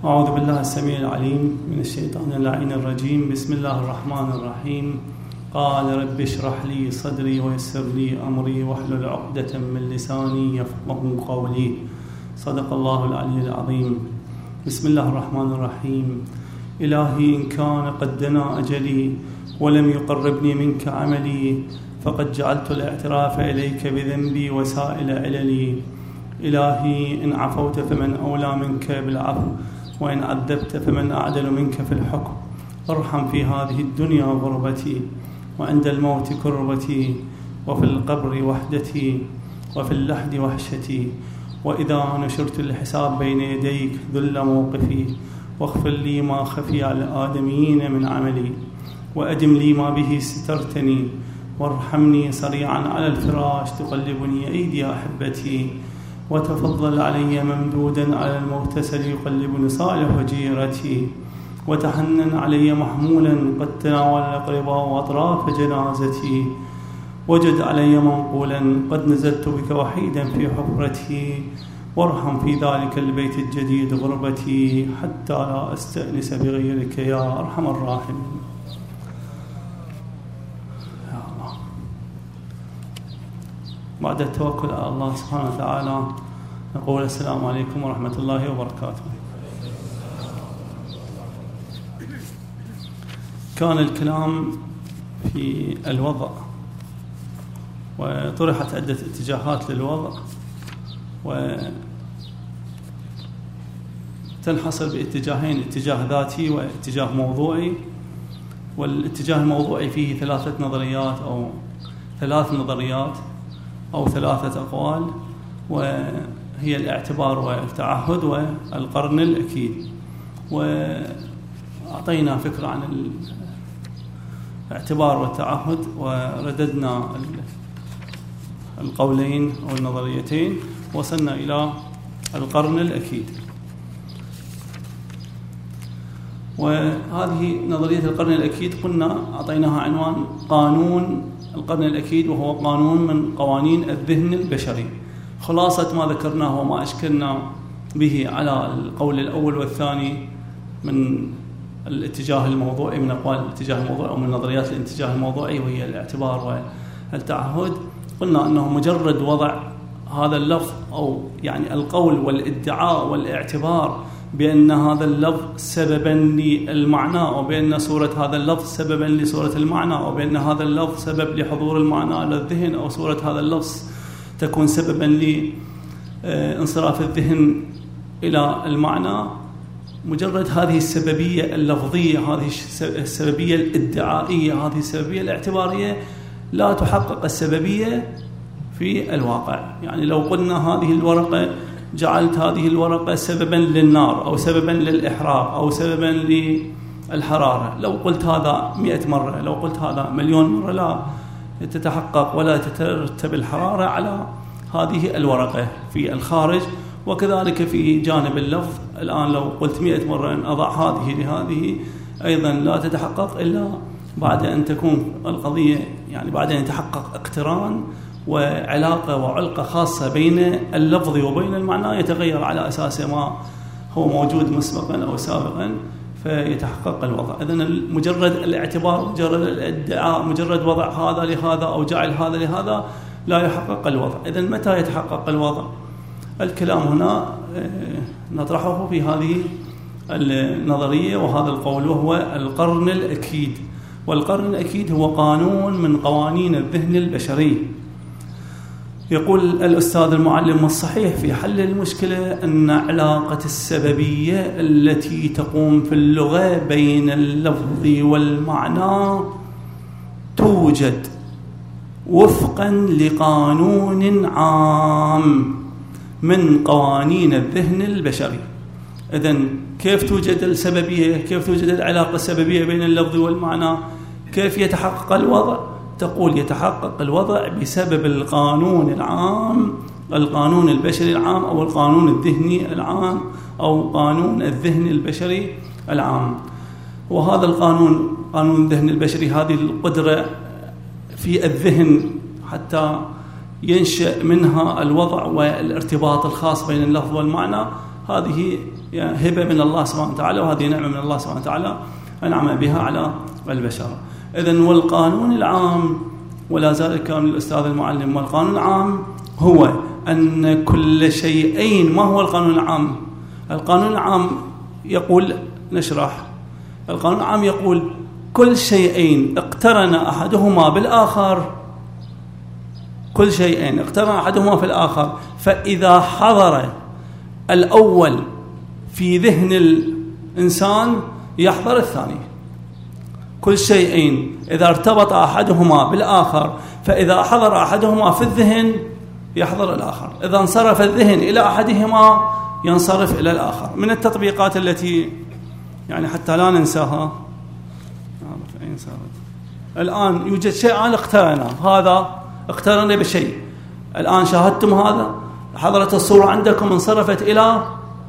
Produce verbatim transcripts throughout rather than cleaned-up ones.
أعوذ بالله السميع العليم من الشيطان اللعين الرجيم. بسم الله الرحمن الرحيم. قال رب اشرح لي صدري ويسر لي أمري واحلل عقدة من لساني يفقهوا قولي. صدق الله العلي العظيم. بسم الله الرحمن الرحيم. إلهي إن كان قد دنا أجلي ولم يقربني منك عملي، فقد جعلت الاعتراف إليك بذنبي وسائل عللي. إلهي إن عفوت فمن أولى منك بالعفو، وإن عذبت فمن أعدل منك في الحكم. ارحم في هذه الدنيا غربتي، وعند الموت كربتي، وفي القبر وحدتي، وفي اللحد وحشتي، وإذا نشرت الحساب بين يديك ذل موقفي. واغفر لي ما خفي على الآدميين من عملي، وأدم لي ما به سترتني، وارحمني صريعا على الفراش تقلبني أيدي أحبتي. وتفضل علي ممدودا على المغتسل يقلبني صالح جيرتي. وتحنن علي محمولا قد تناول الأقرباء وأطراف جنازتي. وجد علي منقولا قد نزلت بك وحيدا في حفرتي. وارحم في ذلك البيت الجديد غربتي، حتى لا أستأنس بغيرك يا أرحم الراحمين. يا الله. بعد التوكل على الله سبحانه وتعالى نقول السلام عليكم ورحمة الله وبركاته. كان الكلام في الوضع، وطرحت عدة اتجاهات للوضع، وتنحصر باتجاهين: اتجاه ذاتي واتجاه موضوعي. والاتجاه الموضوعي فيه ثلاثة نظريات أو ثلاث نظريات أو ثلاثة أقوال، وهي الاعتبار والتعهد والقرن الأكيد. وأعطينا فكرة عن الاعتبار والتعهد، ورددنا القولين أو النظريتين، وصلنا إلى القرن الأكيد. وهذه نظرية القرن الأكيد قلنا أعطيناها عنوان قانون القرن الأكيد، وهو قانون من قوانين الذهن البشري. خلاصة ما ذكرناه وما أشكلنا به على القول الأول والثاني من الاتجاه الموضوعي، من أقوال الاتجاه الموضوعي أو من نظريات الاتجاه الموضوعي، وهي الاعتبار والتعهد. قلنا أنه مجرد وضع هذا اللفظ، أو يعني القول والادعاء والاعتبار بأن هذا اللفظ سببا للمعنى، أو بأن صورة هذا اللفظ سببا لصورة المعنى، أو بأن هذا اللفظ سبب لحضور المعنى على الذهن، أو صورة هذا اللفظ تكون سببا لانصراف الذهن إلى المعنى. مجرد هذه السببية اللفظية، هذه السببية الادعائية، هذه السببية الاعتبارية، لا تحقق السببية في الواقع. يعني لو قلنا هذه الورقة، جعلت هذه الورقة سببا للنار أو سببا للإحراق أو سببا للحرارة، لو قلت هذا مئة مرة، لو قلت هذا مليون مرة، لا تتحقق ولا تترتب الحرارة على هذه الورقة في الخارج. وكذلك في جانب اللفظ، الآن لو قلت مئة مرة أن أضع هذه لهذه، أيضا لا تتحقق إلا بعد أن تكون القضية، يعني بعد أن يتحقق اقتران وعلاقة وعلقة خاصة بين اللفظ وبين المعنى، يتغير على أساس ما هو موجود مسبقا أو سابقا، فيتحقق الوضع. إذن مجرد الاعتبار، مجرد الادعاء، مجرد وضع هذا لهذا أو جعل هذا لهذا، لا يحقق الوضع. إذن متى يتحقق الوضع؟ الكلام هنا نطرحه في هذه النظرية وهذا القول، وهو القرن الأكيد. والقرن الأكيد هو قانون من قوانين الذهن البشري. يقول الأستاذ المعلم الصحيح في حل المشكلة أن علاقة السببية التي تقوم في اللغة بين اللفظ والمعنى توجد وفقا لقانون عام من قوانين الذهن البشري. إذن كيف توجد السببية؟ كيف توجد العلاقة السببية بين اللفظ والمعنى؟ كيف يتحقق الوضع؟ تقول يتحقق الوضع بسبب القانون العام، القانون البشري العام، أو القانون الذهني العام، أو قانون الذهن البشري العام. وهذا القانون، قانون الذهن البشري، هذه القدرة في الذهن حتى ينشأ منها الوضع والارتباط الخاص بين اللفظ والمعنى، هذه يعني هبة من الله سبحانه وتعالى، وهذه نعمة من الله سبحانه وتعالى أنعم بها على البشر. إذن والقانون العام، ولا زال كان الأستاذ المعلم، والقانون العام هو أن كل شيئين. ما هو القانون العام؟ القانون العام يقول، نشرح. القانون العام يقول كل شيئين اقترن أحدهما بالآخر، كل شيئين اقترن أحدهما في الآخر، فإذا حضر الأول في ذهن الإنسان يحضر الثاني. كل شيئين إذا ارتبط أحدهما بالآخر، فإذا حضر أحدهما في الذهن يحضر الآخر، إذا انصرف الذهن إلى أحدهما ينصرف إلى الآخر. من التطبيقات التي يعني حتى لا ننساها، الآن يوجد شيئان اقترنا، هذا اقترن بشيء، الآن شاهدتم هذا، حضرت الصورة عندكم، انصرفت إلى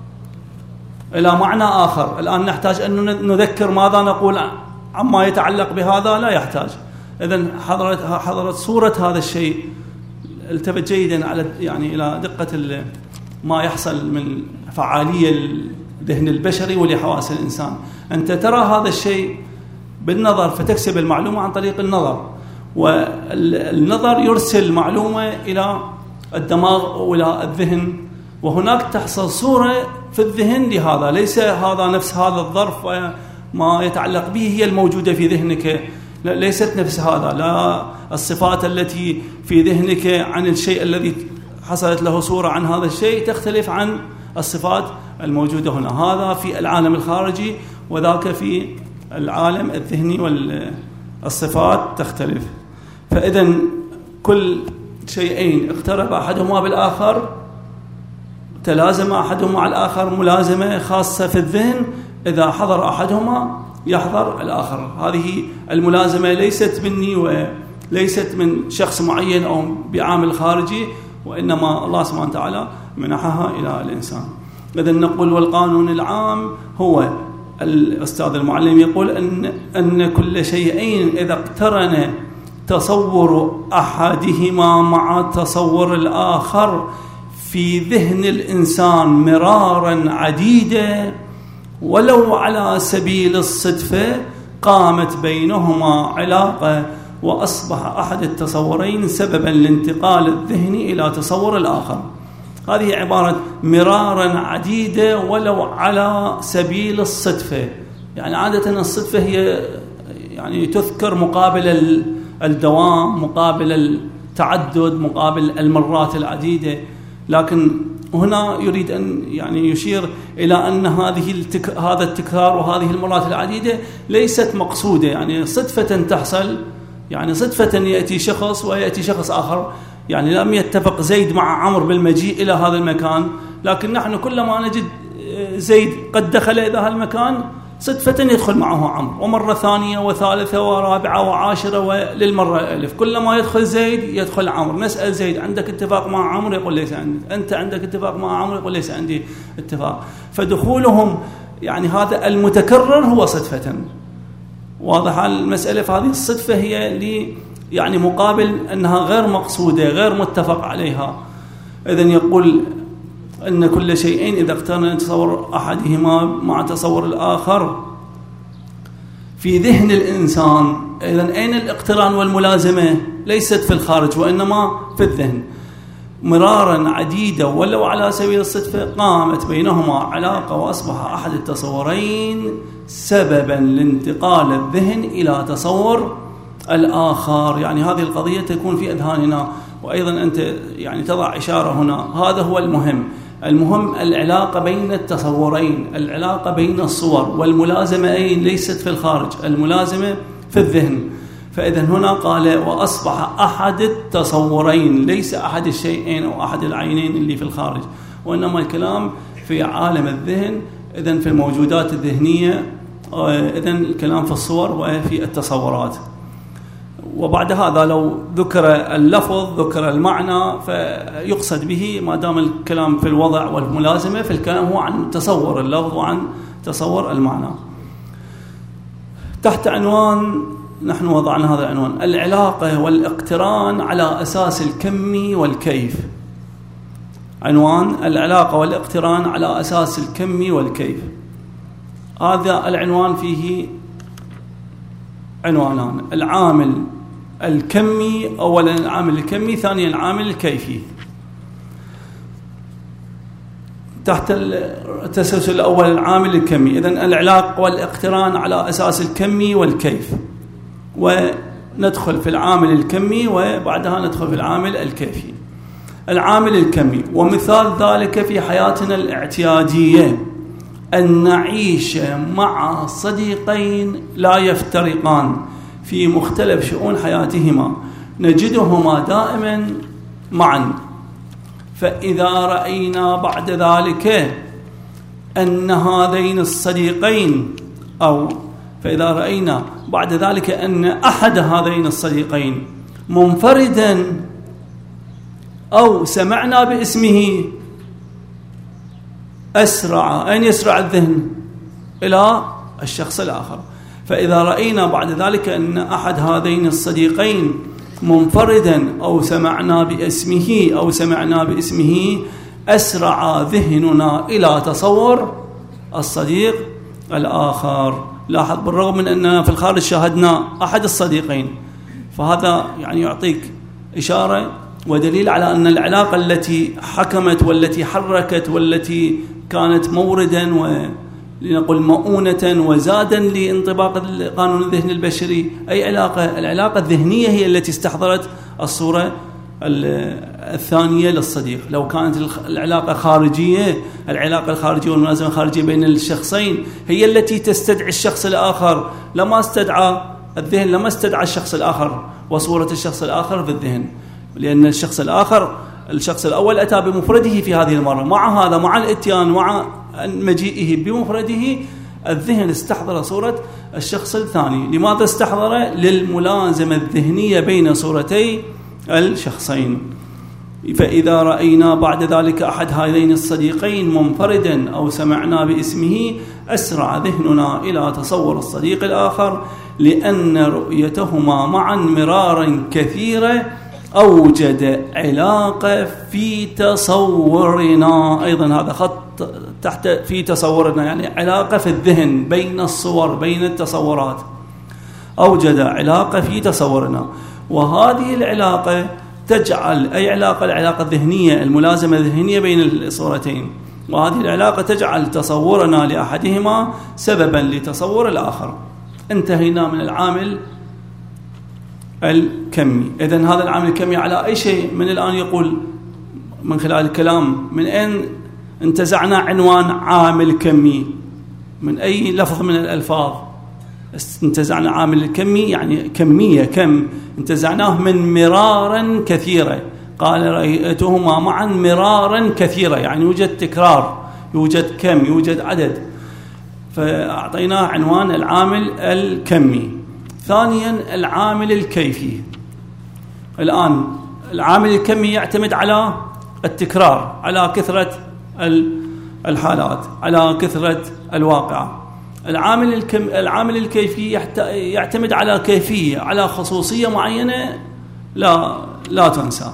إلى معنى آخر. الآن نحتاج أن نذكر ماذا نقول عما يتعلق بهذا؟ لا يحتاج. إذن حضرت حضرت صورة هذا الشيء. التفت جيدا على يعني إلى دقة ما يحصل من فعالية الذهن البشري ولحواس الإنسان. أنت ترى هذا الشيء بالنظر، فتكسب المعلومة عن طريق النظر، والنظر يرسل معلومة إلى الدماغ وإلى الذهن، وهناك تحصل صورة في الذهن لهذا. ليس هذا نفس هذا الظرف وما يتعلق به هي الموجودة في ذهنك، ليست نفس هذا، لا الصفات التي في ذهنك عن الشيء الذي حصلت له صورة عن هذا الشيء تختلف عن الصفات الموجودة هنا. هذا في العالم الخارجي، وذاك في العالم الذهني، والصفات تختلف. فإذا كل شيئين اقترب أحدهما بالآخر، تلازم أحدهما على الآخر ملازمة خاصة في الذهن، إذا حضر أحدهما يحضر الآخر. هذه الملازمة ليست مني وليست من شخص معين أو بعامل خارجي، وإنما الله سبحانه وتعالى منحها إلى الإنسان. إذن نقول والقانون العام هو، الأستاذ المعلم يقول أن أن كل شيئين إذا اقترن تصور أحدهما مع تصور الآخر في ذهن الإنسان مرارا عديدة ولو على سبيل الصدفة، قامت بينهما علاقة وأصبح أحد التصورين سببا لانتقال الذهن إلى تصور الآخر. هذه عبارة مرارا عديدة ولو على سبيل الصدفة. يعني عادة الصدفة هي يعني تذكر مقابل الدوام، مقابل التعدد، مقابل المرات العديدة، لكن هنا يريد أن يعني يشير إلى أن هذه التك... هذا التكرار وهذه المرات العديدة ليست مقصودة، يعني صدفة تحصل، يعني صدفة يأتي شخص ويأتي شخص آخر. يعني لم يتفق زيد مع عمرو بالمجيء إلى هذا المكان، لكن نحن كلما نجد زيد قد دخل إلى هذا المكان صدفة يدخل معه عمرو، ومرة ثانية وثالثة ورابعة وعاشرة وللمرة الألف، كلما يدخل زيد يدخل عمرو. نسأل زيد عندك اتفاق مع عمرو؟ يقول ليس عندي. أنت عندك اتفاق مع عمرو؟ يقول ليس عندي اتفاق. فدخولهم يعني هذا المتكرر هو صدفة. واضح المسألة؟ فهذه الصدفة هي لي يعني مقابل أنها غير مقصودة، غير متفق عليها. إذن يقول أن كل شيئين إذا اقترن تصور أحدهما مع تصور الآخر في ذهن الإنسان. إذن أين الاقتران والملازمة؟ ليست في الخارج وإنما في الذهن. مرارا عديدة ولو على سبيل الصدفة، قامت بينهما علاقة وأصبح أحد التصورين سببا لانتقال الذهن إلى تصور الآخر. يعني هذه القضية تكون في أذهاننا، وأيضا أنت يعني تضع إشارة هنا، هذا هو المهم. المهم العلاقة بين التصورين، العلاقة بين الصور، والملازمة أين؟ ليست في الخارج، الملازمة في الذهن. فإذا هنا قال وأصبح أحد التصورين، ليس أحد الشيئين أو أحد العينين اللي في الخارج، وإنما الكلام في عالم الذهن. إذن في الموجودات الذهنية، إذن الكلام في الصور وفي التصورات. وبعد هذا لو ذكر اللفظ ذكر المعنى، فيقصد به ما دام الكلام في الوضع والملازمة، فالكلام هو عن تصور اللفظ وعن تصور المعنى. تحت عنوان نحن وضعنا هذا العنوان: العلاقة والاقتران على أساس الكم والكيف. عنوان العلاقة والاقتران على أساس الكم والكيف. هذا العنوان فيه عنوانان: العامل الكمي، أولا العامل الكمي، ثانيا العامل الكيفي. تحت التسلسل الأول العامل الكمي، إذن العلاقة والاقتران على أساس الكمي والكيف، وندخل في العامل الكمي وبعدها ندخل في العامل الكيفي. العامل الكمي، ومثال ذلك في حياتنا الاعتيادية أن نعيش مع صديقين لا يفترقان في مختلف شؤون حياتهما، نجدهما دائما معا، فإذا رأينا بعد ذلك أن هذين الصديقين أو فإذا رأينا بعد ذلك أن أحد هذين الصديقين منفردا أو سمعنا باسمه، أسرع أين يسرع الذهن؟ إلى الشخص الآخر. فإذا رأينا بعد ذلك أن أحد هذين الصديقين منفردا أو سمعنا باسمه أو سمعنا باسمه أسرع ذهننا إلى تصور الصديق الآخر. لاحظ، بالرغم من أننا في الخارج شاهدنا أحد الصديقين، فهذا يعني يعطيك إشارة ودليل على أن العلاقة التي حكمت والتي حركت والتي كانت موردا ولنقل مؤونة وزادا لانطباق قانون الذهن البشري، أي علاقة؟ العلاقة الذهنية هي التي استحضرت الصورة الثانية للصديق. لو كانت العلاقة خارجية، العلاقة الخارجية والملازمة الخارجية بين الشخصين هي التي تستدعي الشخص الآخر، لما استدعى الذهن لما استدعى الشخص الآخر وصورة الشخص الآخر في الذهن، لأن الشخص الآخر الشخص الأول أتى بمفرده في هذه المرة. مع هذا، مع الاتيان، مع مجيئه بمفرده، الذهن استحضر صورة الشخص الثاني. لماذا استحضر؟ للملازمة الذهنية بين صورتي الشخصين. فإذا رأينا بعد ذلك أحد هذين الصديقين منفردا أو سمعنا باسمه، أسرع ذهننا إلى تصور الصديق الآخر، لأن رؤيتهما معا مرارا كثيرة أوجد علاقة في تصورنا. أيضا هذا خط تحت في تصورنا، يعني علاقة في الذهن بين الصور، بين التصورات، أوجد علاقة في تصورنا. وهذه العلاقة تجعل أي علاقة العلاقة الذهنية، الملازمة الذهنية بين الصورتين، وهذه العلاقة تجعل تصورنا لأحدهما سببا لتصور الآخر. انتهينا من العامل الكمي. إذن هذا العامل الكمي على أي شيء من الآن يقول من خلال الكلام؟ من أين انتزعنا عنوان عامل كمي؟ من أي لفظ من الألفاظ انتزعنا عامل الكمي؟ يعني كمية، كم، انتزعناه من مرارا كثيرة. قال رأيتهما معا مرارا كثيرة، يعني يوجد تكرار، يوجد كم، يوجد عدد، فأعطيناه عنوان العامل الكمي. ثانيا العامل الكيفي. الآن العامل الكمي يعتمد على التكرار، على كثرة الحالات، على كثرة الواقع. العامل الكم العامل الكيفي يعتمد على كيفية، على خصوصية معينة لا لا تنسى،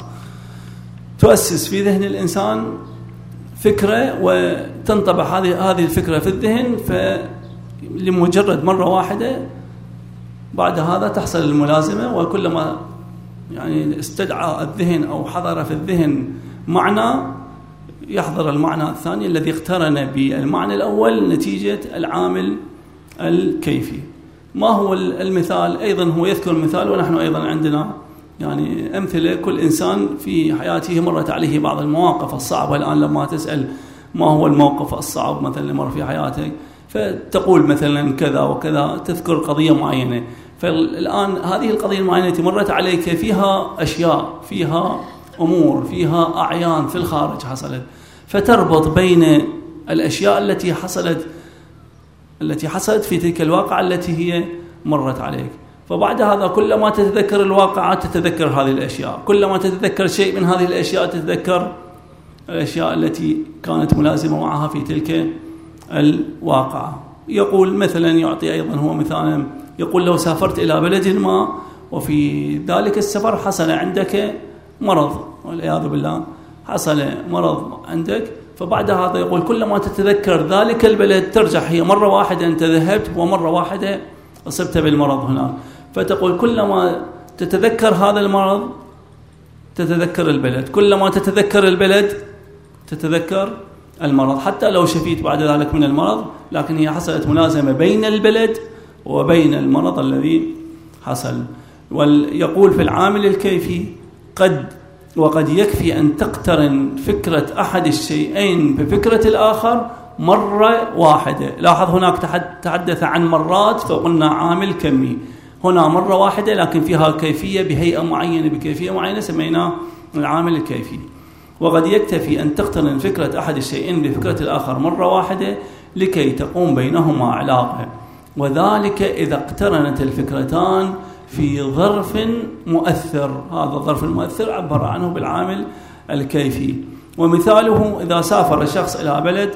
تؤسس في ذهن الإنسان فكرة وتنطبع هذه هذه الفكرة في الذهن، فلمجرد مرة واحدة بعد هذا تحصل الملازمة. وكلما يعني استدعى الذهن أو حضر في الذهن معنى، يحضر المعنى الثاني الذي اقترن بالمعنى الأول نتيجة العامل الكيفي. ما هو المثال؟ أيضا هو يذكر مثال، ونحن أيضا عندنا يعني أمثلة. كل إنسان في حياته مرت عليه بعض المواقف الصعبة. الآن لما تسأل ما هو الموقف الصعب مثلا اللي مر في حياتك، فتقول مثلا كذا وكذا، تذكر قضية معينة. فالآن هذه القضية المعينة التي مرت عليك فيها أشياء، فيها أمور، فيها أعيان في الخارج حصلت، فتربط بين الأشياء التي حصلت التي حصلت في تلك الواقعة التي هي مرت عليك. فبعد هذا كلما تتذكر الواقعات تتذكر هذه الأشياء، كلما تتذكر شيء من هذه الأشياء تتذكر الأشياء التي كانت ملازمة معها في تلك الواقعة. يقول مثلا، يعطي أيضا هو مثالا، يقول لو سافرت إلى بلد ما وفي ذلك السفر حصل عندك مرض والعياذ بالله، حصل مرض عندك، فبعد هذا يقول كلما تتذكر ذلك البلد ترجع، هي مرة واحدة أنت ذهبت ومرة واحدة أصبت بالمرض هناك، فتقول كلما تتذكر هذا المرض تتذكر البلد، كلما تتذكر البلد تتذكر المرض، حتى لو شفيت بعد ذلك من المرض، لكن هي حصلت ملازمة بين البلد وبين المرض الذي حصل. ويقول في العامل الكيفي قد وقد يكفي أن تقترن فكرة أحد الشيئين بفكرة الآخر مرة واحدة. لاحظ هناك تحدث عن مرات فقلنا عامل كمي، هنا مرة واحدة لكن فيها كيفية بهيئة معينة بكيفية معينة سميناه العامل الكيفي. وقد يكتفي أن تقترن فكرة أحد الشيئين بفكرة الآخر مرة واحدة لكي تقوم بينهما علاقة، وذلك إذا اقترنت الفكرتان في ظرف مؤثر. هذا الظرف المؤثر عبر عنه بالعامل الكيفي. ومثاله إذا سافر الشخص إلى بلد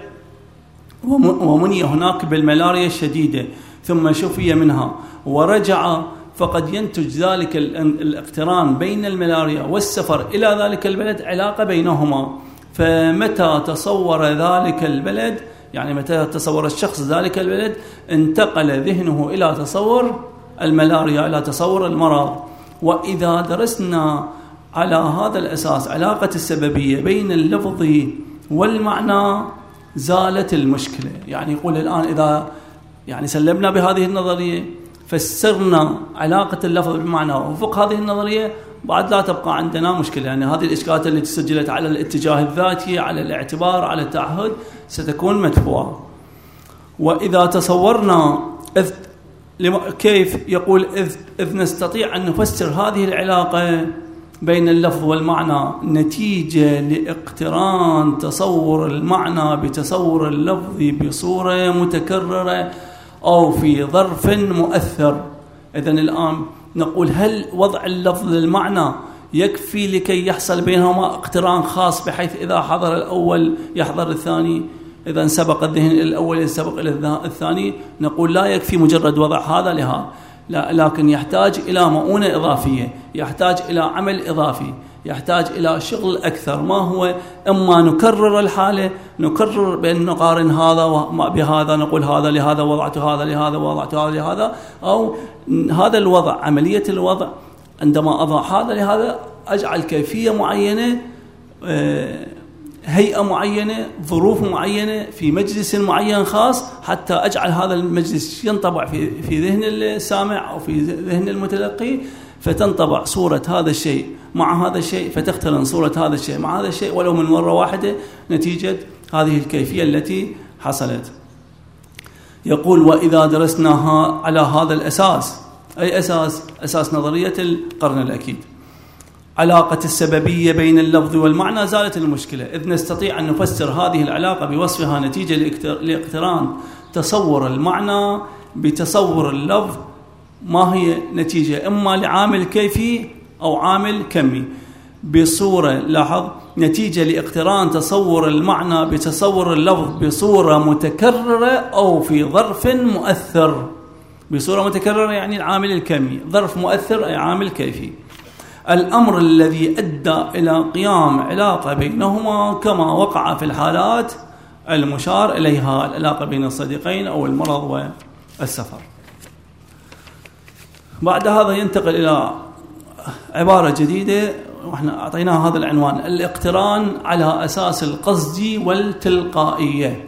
ومني هناك بالملاريا الشديدة ثم شفي منها ورجع، فقد ينتج ذلك الاقتران بين الملاريا والسفر إلى ذلك البلد علاقة بينهما. فمتى تصور ذلك البلد، يعني متى تصور الشخص ذلك البلد، انتقل ذهنه إلى تصور الملاريا، إلى تصور المرض. وإذا درسنا على هذا الأساس علاقة السببية بين اللفظ والمعنى زالت المشكلة. يعني يقول الآن إذا يعني سلمنا بهذه النظرية فسرنا علاقة اللفظ بالمعنى وفق هذه النظرية، بعد لا تبقى عندنا مشكلة. يعني هذه الإشكالات التي سجلت على الاتجاه الذاتي، على الاعتبار، على التعهد، ستكون مدفوعة. وإذا تصورنا إذ كيف يقول إذ, إذ نستطيع أن نفسر هذه العلاقة بين اللفظ والمعنى نتيجة لاقتران تصور المعنى بتصور اللفظ بصورة متكررة أو في ظرف مؤثر. إذن الآن نقول هل وضع اللفظ للمعنى يكفي لكي يحصل بينهما اقتران خاص بحيث إذا حضر الأول يحضر الثاني، إذا سبق الذهن الأول يسبق إلى الثاني؟ نقول لا يكفي مجرد وضع هذا لهذا، لا، لكن يحتاج إلى مؤونة إضافية، يحتاج إلى عمل إضافي، يحتاج إلى شغل أكثر. ما هو؟ إما نكرر الحالة، نكرر بأن نقارن هذا بهذا، نقول هذا لهذا وضعت هذا لهذا وضعت هذا لهذا، أو هذا الوضع عملية الوضع عندما أضع هذا لهذا أجعل كيفية معينة، هيئة معينة، ظروف معينة في مجلس معين خاص، حتى أجعل هذا المجلس ينطبع في في ذهن السامع أو في ذهن المتلقي، فتنطبع صورة هذا الشيء مع هذا الشيء، فتختلن صورة هذا الشيء مع هذا الشيء ولو من مرة واحدة نتيجة هذه الكيفية التي حصلت. يقول وإذا درسناها على هذا الأساس، أي أساس؟ أساس نظرية القرن الأكيد، علاقة السببية بين اللفظ والمعنى، زالت المشكلة. إذ نستطيع أن نفسر هذه العلاقة بوصفها نتيجة لاقتران تصور المعنى بتصور اللفظ. ما هي نتيجة؟ إما لعامل كيفي أو عامل كمي بصورة، لاحظ، نتيجة لاقتران تصور المعنى بتصور اللفظ بصورة متكررة أو في ظرف مؤثر. بصورة متكررة يعني العامل الكمي، ظرف مؤثر أي عامل كيفي. الأمر الذي أدى إلى قيام علاقة بينهما كما وقع في الحالات المشار إليها، العلاقة بين الصديقين أو المرض والسفر. بعد هذا ينتقل إلى عبارة جديدة، وإحنا أعطيناها هذا العنوان: الاقتران على أساس القصد والتلقائية.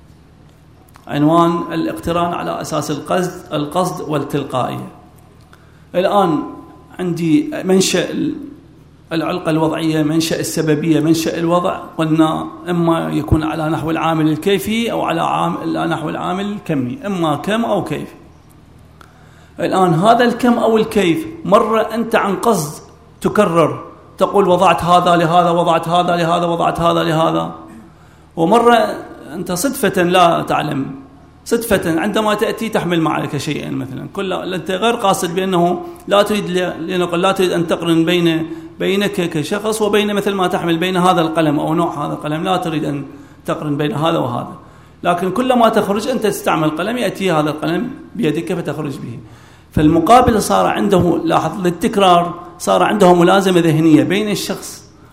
عنوان الاقتران على أساس القصد القصد والتلقائية. الآن عندي منشأ العلاقة الوضعية، منشأ السببية، منشأ الوضع. قلنا إما يكون على نحو العامل الكيفي أو على عامل نحو العامل الكمي، إما كم أو كيف. الآن هذا الكم أو الكيف مرة أنت عن قصد تكرر، تقول وضعت هذا لهذا وضعت هذا لهذا وضعت هذا لهذا، ومرة أنت صدفة لا تعلم، صدفة عندما تأتي تحمل معك شيئا مثلا، كل أنت غير قاصد بأنه لا تريد، لنقل لا تريد أن تقرن بين بينك كشخص وبين مثل ما تحمل بين هذا القلم أو نوع هذا القلم، لا تريد أن تقرن بين هذا وهذا، لكن كلما تخرج أنت تستعمل قلم يأتي هذا القلم بيدك فتخرج به. فالمقابل صار عنده، لاحظ للتكرار، صار عنده ملازمة ذهنية بين الشخص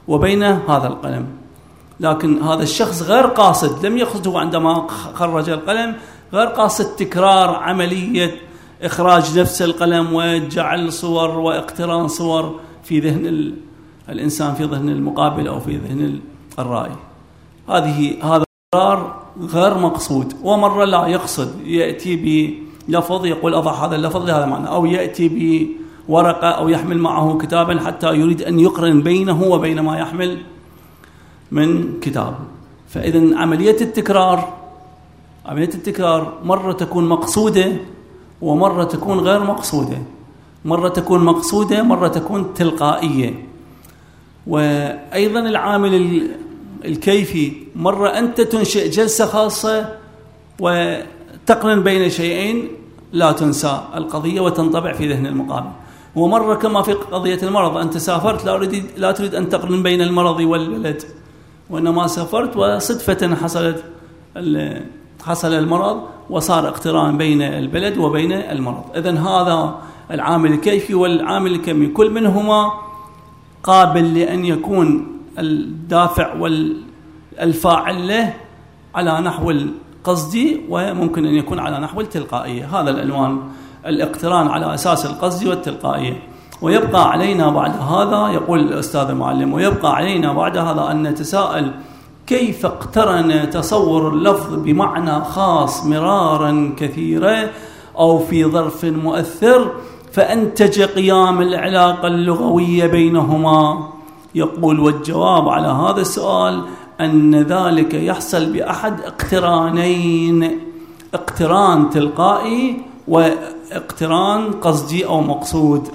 وبين هذا القلم. لكن هذا الشخص غير قاصد، لم يقصده عندما خرج القلم، غير قاصد تكرار عملية إخراج نفس القلم وجعل صور واقتران صور في ذهن الإنسان، في ذهن المقابل أو في ذهن الرائي. هذه هذا قرار غير مقصود. ومرة لا يقصد، يأتي بلفظ يقول أضع هذا اللفظ لهذا معنى، أو يأتي بورقة أو يحمل معه كتابا حتى يريد أن يقرن بينه وبين ما يحمل من كتاب. فإذن عملية التكرار عملية التكرار مرة تكون مقصودة ومرة تكون غير مقصودة، مرة تكون مقصودة مرة تكون تلقائية. وأيضا العامل الكيفي، مرة أنت تنشئ جلسة خاصة وتقرن بين شيئين لا تنسى القضية وتنطبع في ذهن المقابل. ومرة كما في قضية المرض، أنت سافرت لا تريد لا تريد أن تقرن بين المرض والبلد، وإنما سافرت وصدفة حصلت حصل المرض وصار اقتران بين البلد وبين المرض. إذن هذا العامل الكيفي والعامل الكمي، كل منهما قابل لأن يكون الدافع والفاعل له على نحو القصدي، وممكن أن يكون على نحو التلقائية. هذا العنوان، الاقتران على أساس القصدي والتلقائية. ويبقى علينا بعد هذا، يقول الأستاذ المعلم، ويبقى علينا بعد هذا أن نتساءل كيف اقترن تصور اللفظ بمعنى خاص مرارا كثيرا أو في ظرف مؤثر فأنتج قيام العلاقة اللغوية بينهما. يقول والجواب على هذا السؤال أن ذلك يحصل بأحد اقترانين: اقتران تلقائي واقتران قصدي أو مقصود.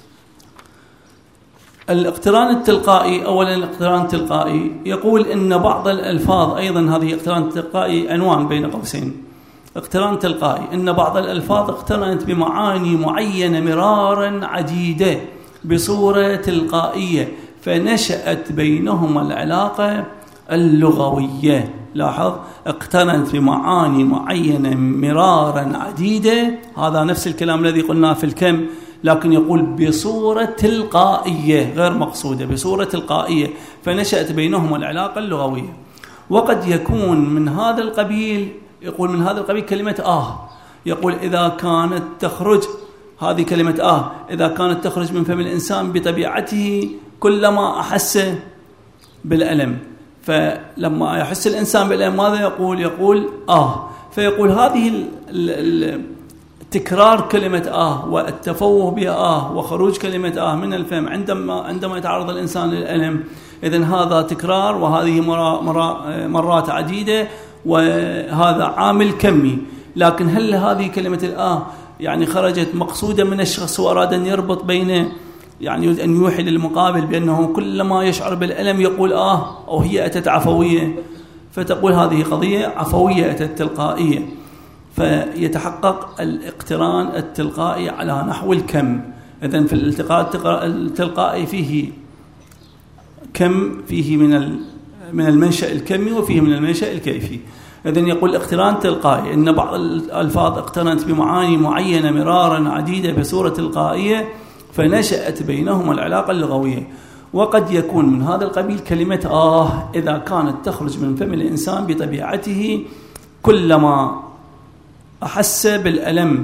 الاقتران التلقائي، أولا الاقتران التلقائي يقول إن بعض الألفاظ، أيضا هذه اقتران تلقائي عنوان بين قوسين، اقتران تلقائي، إن بعض الألفاظ اقترنت بمعاني معينة مرارا عديدة بصورة تلقائية فنشأت بينهما العلاقة اللغوية. لاحظ، اقترنت بمعاني معينة مرارا عديدة، هذا نفس الكلام الذي قلناه في الكم، لكن يقول بصورة تلقائية غير مقصودة، بصورة تلقائية فنشأت بينهما العلاقة اللغوية. وقد يكون من هذا القبيل، يقول من هذا القبيل كلمة آه، يقول إذا كانت تخرج هذه كلمة آه إذا كانت تخرج من فم الإنسان بطبيعته كلما أحس بالألم، فلما يحس الإنسان بالألم ماذا يقول؟ يقول آه. فيقول هذه تكرار كلمة آه والتفوه بها آه وخروج كلمة آه من الفم عندما عندما يتعرض الإنسان للألم، إذن هذا تكرار، وهذه مرا مرا مرات عديدة، وهذا عامل كمي. لكن هل هذه كلمة الآه يعني خرجت مقصودة من الشخص وأراد أن يربط بين، يعني يريد أن يوحي للمقابل بأنه كلما يشعر بالألم يقول آه، أو هي أتت عفوية، فتقول هذه قضية عفوية أتت تلقائية، فيتحقق الاقتران التلقائي على نحو الكم. إذن في الالتقاء التلقائي فيه كم، فيه من من المنشأ الكمي وفيه من المنشأ الكيفي. إذن يقول اقتران تلقائي إن بعض الألفاظ اقترنت بمعاني معينة مرارا عديدة بصورة تلقائية فنشأت بينهما العلاقة اللغوية. وقد يكون من هذا القبيل كلمة آه إذا كانت تخرج من فم الإنسان بطبيعته كلما أحس بالألم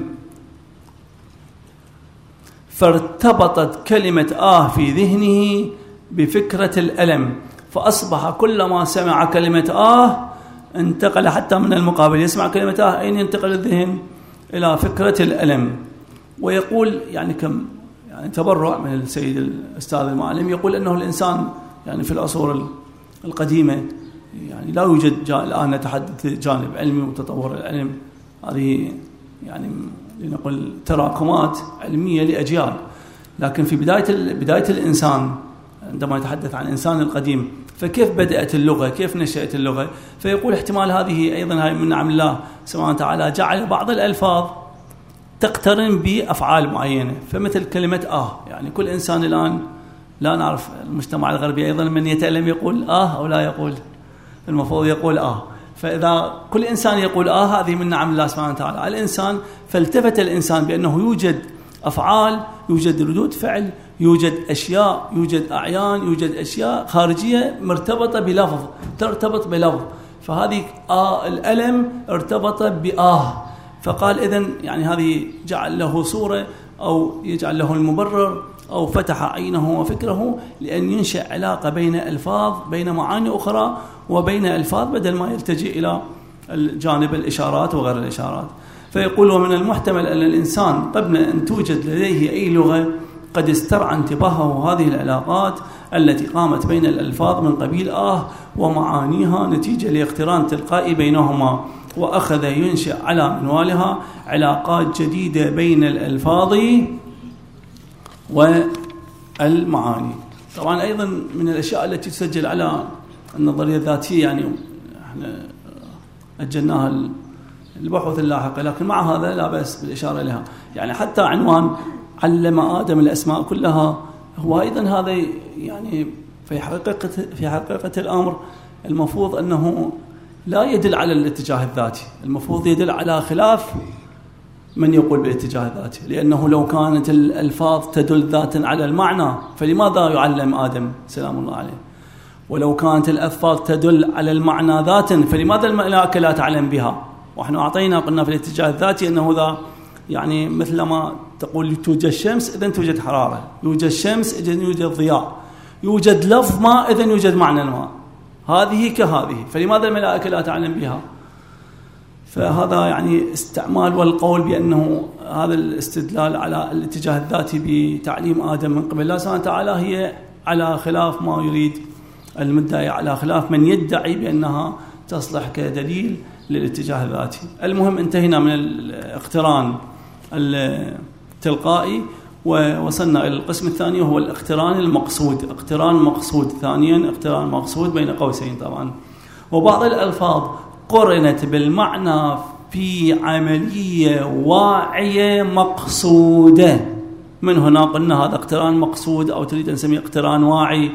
فارتبطت كلمة آه في ذهنه بفكرة الألم، فأصبح كلما سمع كلمة آه انتقل حتى من المقابل يسمع كلمة آه أين ينتقل الذهن؟ إلى فكرة الألم. ويقول يعني كم يعني تبرع من السيد الأستاذ المعلم، يقول أنه الإنسان يعني في العصور القديمة يعني لا يوجد الآن نتحدث جانب علمي وتطور العلم، هذه يعني لنقول تراكمات علمية لأجيال، لكن في بداية بداية الإنسان عندما يتحدث عن الإنسان القديم فكيف بدأت اللغة، كيف نشأت اللغة؟ فيقول احتمال هذه أيضا هاي من نعم الله سبحانه وتعالى جعل بعض الألفاظ تقترن بأفعال معينة، فمثل كلمة آه، يعني كل إنسان الآن لا نعرف المجتمع الغربي أيضا من يتألم يقول آه أو لا يقول، المفروض يقول آه. فإذا كل إنسان يقول آه هذه من نعم الله سبحانه وتعالى على الإنسان، فالتفت الإنسان بأنه يوجد أفعال، يوجد ردود فعل، يوجد أشياء، يوجد أعيان، يوجد أشياء خارجية مرتبطة بلفظ، ترتبط بلفظ. فهذه آه الألم ارتبط بآه، فقال إذن يعني هذه جعل له صورة أو يجعل له المبرر أو فتح عينه وفكره لأن ينشأ علاقة بين ألفاظ، بين معاني أخرى وبين ألفاظ، بدل ما يلتجئ إلى الجانب الإشارات وغير الإشارات. فيقول ومن المحتمل أن الإنسان قبل أن توجد لديه أي لغة قد استرعى انتباهه هذه العلاقات التي قامت بين الألفاظ من قبيل آه ومعانيها نتيجة لاقتران تلقائي بينهما، وأخذ ينشأ على منوالها علاقات جديدة بين الألفاظ والمعاني. طبعا أيضا من الأشياء التي تسجل على النظرية الذاتية، يعني احنا أجلناها البحوث اللاحقة، لكن مع هذا لا بأس بالإشارة لها. يعني حتى عنوان علم آدم الأسماء كلها هو أيضا هذا يعني في حقيقة في حقيقة الأمر المفروض أنه لا يدل على الاتجاه الذاتي، المفروض يدل على خلاف من يقول بالاتجاه الذاتي، لأنه لو كانت الألفاظ تدل ذاتا على المعنى فلماذا يعلم آدم سلام الله عليه؟ ولو كانت الألفاظ تدل على المعنى ذاتا فلماذا الملائكة لا تعلم بها؟ ونحن أعطينا قلنا في الاتجاه الذاتي أنه ذا يعني مثل ما تقول توجد شمس إذن توجد حرارة، يوجد شمس إذن يوجد ضياء، يوجد لفظ ماء إذن يوجد معنى الماء، هذه كهذه، فلماذا الملائكة لا تعلم بها؟ فهذا يعني استعمال والقول بأنه هذا الاستدلال على الاتجاه الذاتي بتعليم آدم من قبل الله سبحانه وتعالى هي على خلاف ما يريد المدعي، على خلاف من يدعي بأنها تصلح كدليل للاتجاه الذاتي. المهم انتهينا من الاقتران التلقائي ووصلنا إلى القسم الثاني وهو الاقتران المقصود. اقتران مقصود ثانيا، اقتران مقصود بين قوسين طبعا. وبعض الألفاظ قرنت بالمعنى في عملية واعية مقصودة، من هنا قلنا هذا اقتران مقصود أو تريد أن نسميه اقتران واعي.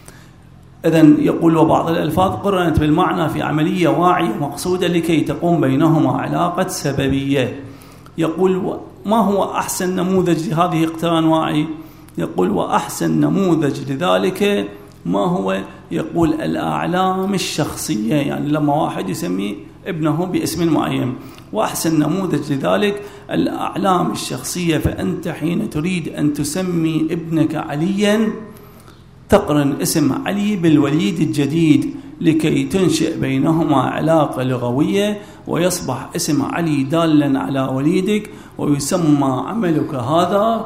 إذن يقول وبعض الألفاظ قرنت بالمعنى في عملية واعية مقصودة لكي تقوم بينهما علاقة سببية. يقول ما هو أحسن نموذج لهذه اقتران واعي؟ يقول وأحسن نموذج لذلك ما هو؟ يقول الأعلام الشخصية، يعني لما واحد يسمي ابنه باسم معين. وأحسن نموذج لذلك الأعلام الشخصية، فأنت حين تريد أن تسمي ابنك عليا تقرن اسم علي بالوليد الجديد لكي تنشئ بينهما علاقة لغوية ويصبح اسم علي دالا على وليدك، ويسمى عملك هذا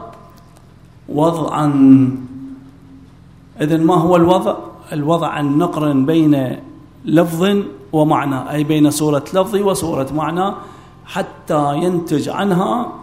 وضعا. إذن ما هو الوضع؟ الوضع أن نقرن بين لفظ ومعنى، أي بين صورة لفظ وصورة معنى، حتى ينتج عنها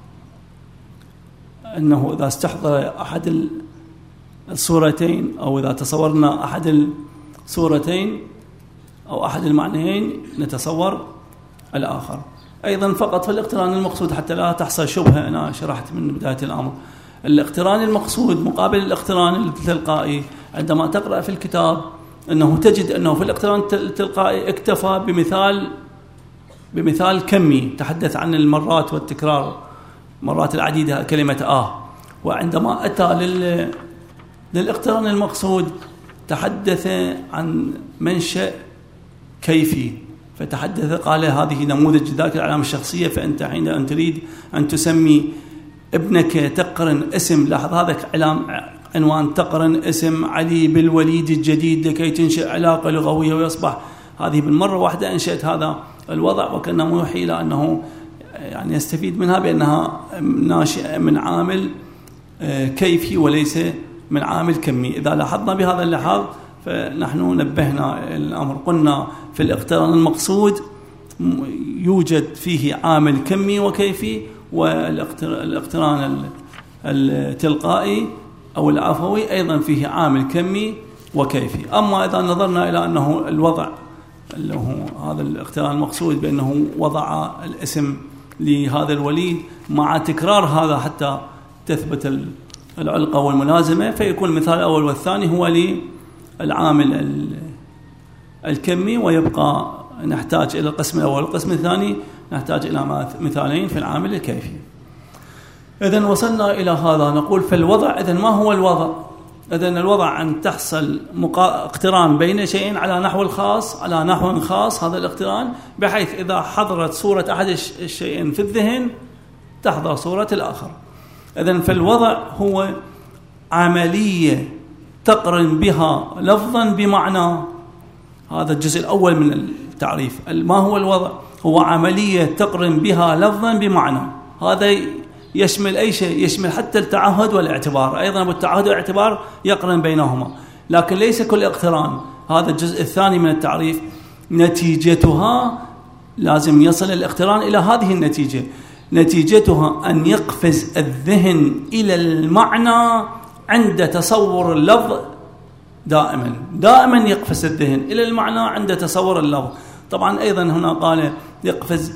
أنه إذا استحضر أحد الصورتين أو إذا تصورنا أحد الصورتين أو أحد المعنيين نتصور الآخر. أيضا فقط في الاقتران المقصود حتى لا تحصل شبهة، أنا شرحت من بداية الأمر الاقتران المقصود مقابل الاقتران التلقائي. عندما تقرأ في الكتاب أنه تجد أنه في الاقتران التلقائي اكتفى بمثال بمثال كمي تحدث عن المرات والتكرار، مرات العديدة كلمة آه. وعندما أتى لل للاقتران المقصود تحدث عن منشأ كيفي، فتحدث قال هذه نموذج ذاك العلامة الشخصية. فأنت حين أن تريد أن تسمي ابنك تقرن اسم، لاحظ هذا علام عنوان تقرن اسم علي بالوليد الجديد لكي تنشئ علاقة لغوية ويصبح هذه بالمرة واحدة أنشأت هذا الوضع، وكأنه موحي إلى أنه يعني يستفيد منها بأنها ناشئة من عامل كيفي وليس من عامل كمي. إذا لاحظنا بهذا اللحاظ فنحن نبهنا الأمر، قلنا في الاقتران المقصود يوجد فيه عامل كمي وكيفي، والاقتران التلقائي أو العفوي أيضا فيه عامل كمي وكيفي. أما إذا نظرنا إلى أنه الوضع اللي هو هذا الاقتران المقصود بأنه وضع الاسم لهذا الوليد مع تكرار هذا حتى تثبت العلقة والملازمة، فيكون المثال الأول والثاني هو للعامل الكمي، ويبقى نحتاج إلى القسم الأول والقسم الثاني نحتاج إلى مثالين في العامل الكيفي. إذن وصلنا إلى هذا، نقول فالوضع إذن ما هو الوضع؟ إذن الوضع أن تحصل اقتران بين شيئين على نحو الخاص على نحو خاص، هذا الاقتران بحيث إذا حضرت صورة أحد الشيئين في الذهن تحضر صورة الآخر. إذن فالوضع هو عملية تقرن بها لفظا بمعنى. هذا الجزء الأول من التعريف. ما هو الوضع؟ هو عملية تقرن بها لفظا بمعنى. هذا يشمل أي شيء، يشمل حتى التعهد والاعتبار، أيضا بالتعهد والاعتبار يقرن بينهما، لكن ليس كل اقتران. هذا الجزء الثاني من التعريف. نتيجتها لازم يصل الاقتران إلى هذه النتيجة، نتيجتها أن يقفز الذهن إلى المعنى عند تصور اللفظ. دائما دائما يقفز الذهن إلى المعنى عند تصور اللفظ. طبعا أيضا هنا قال يقفز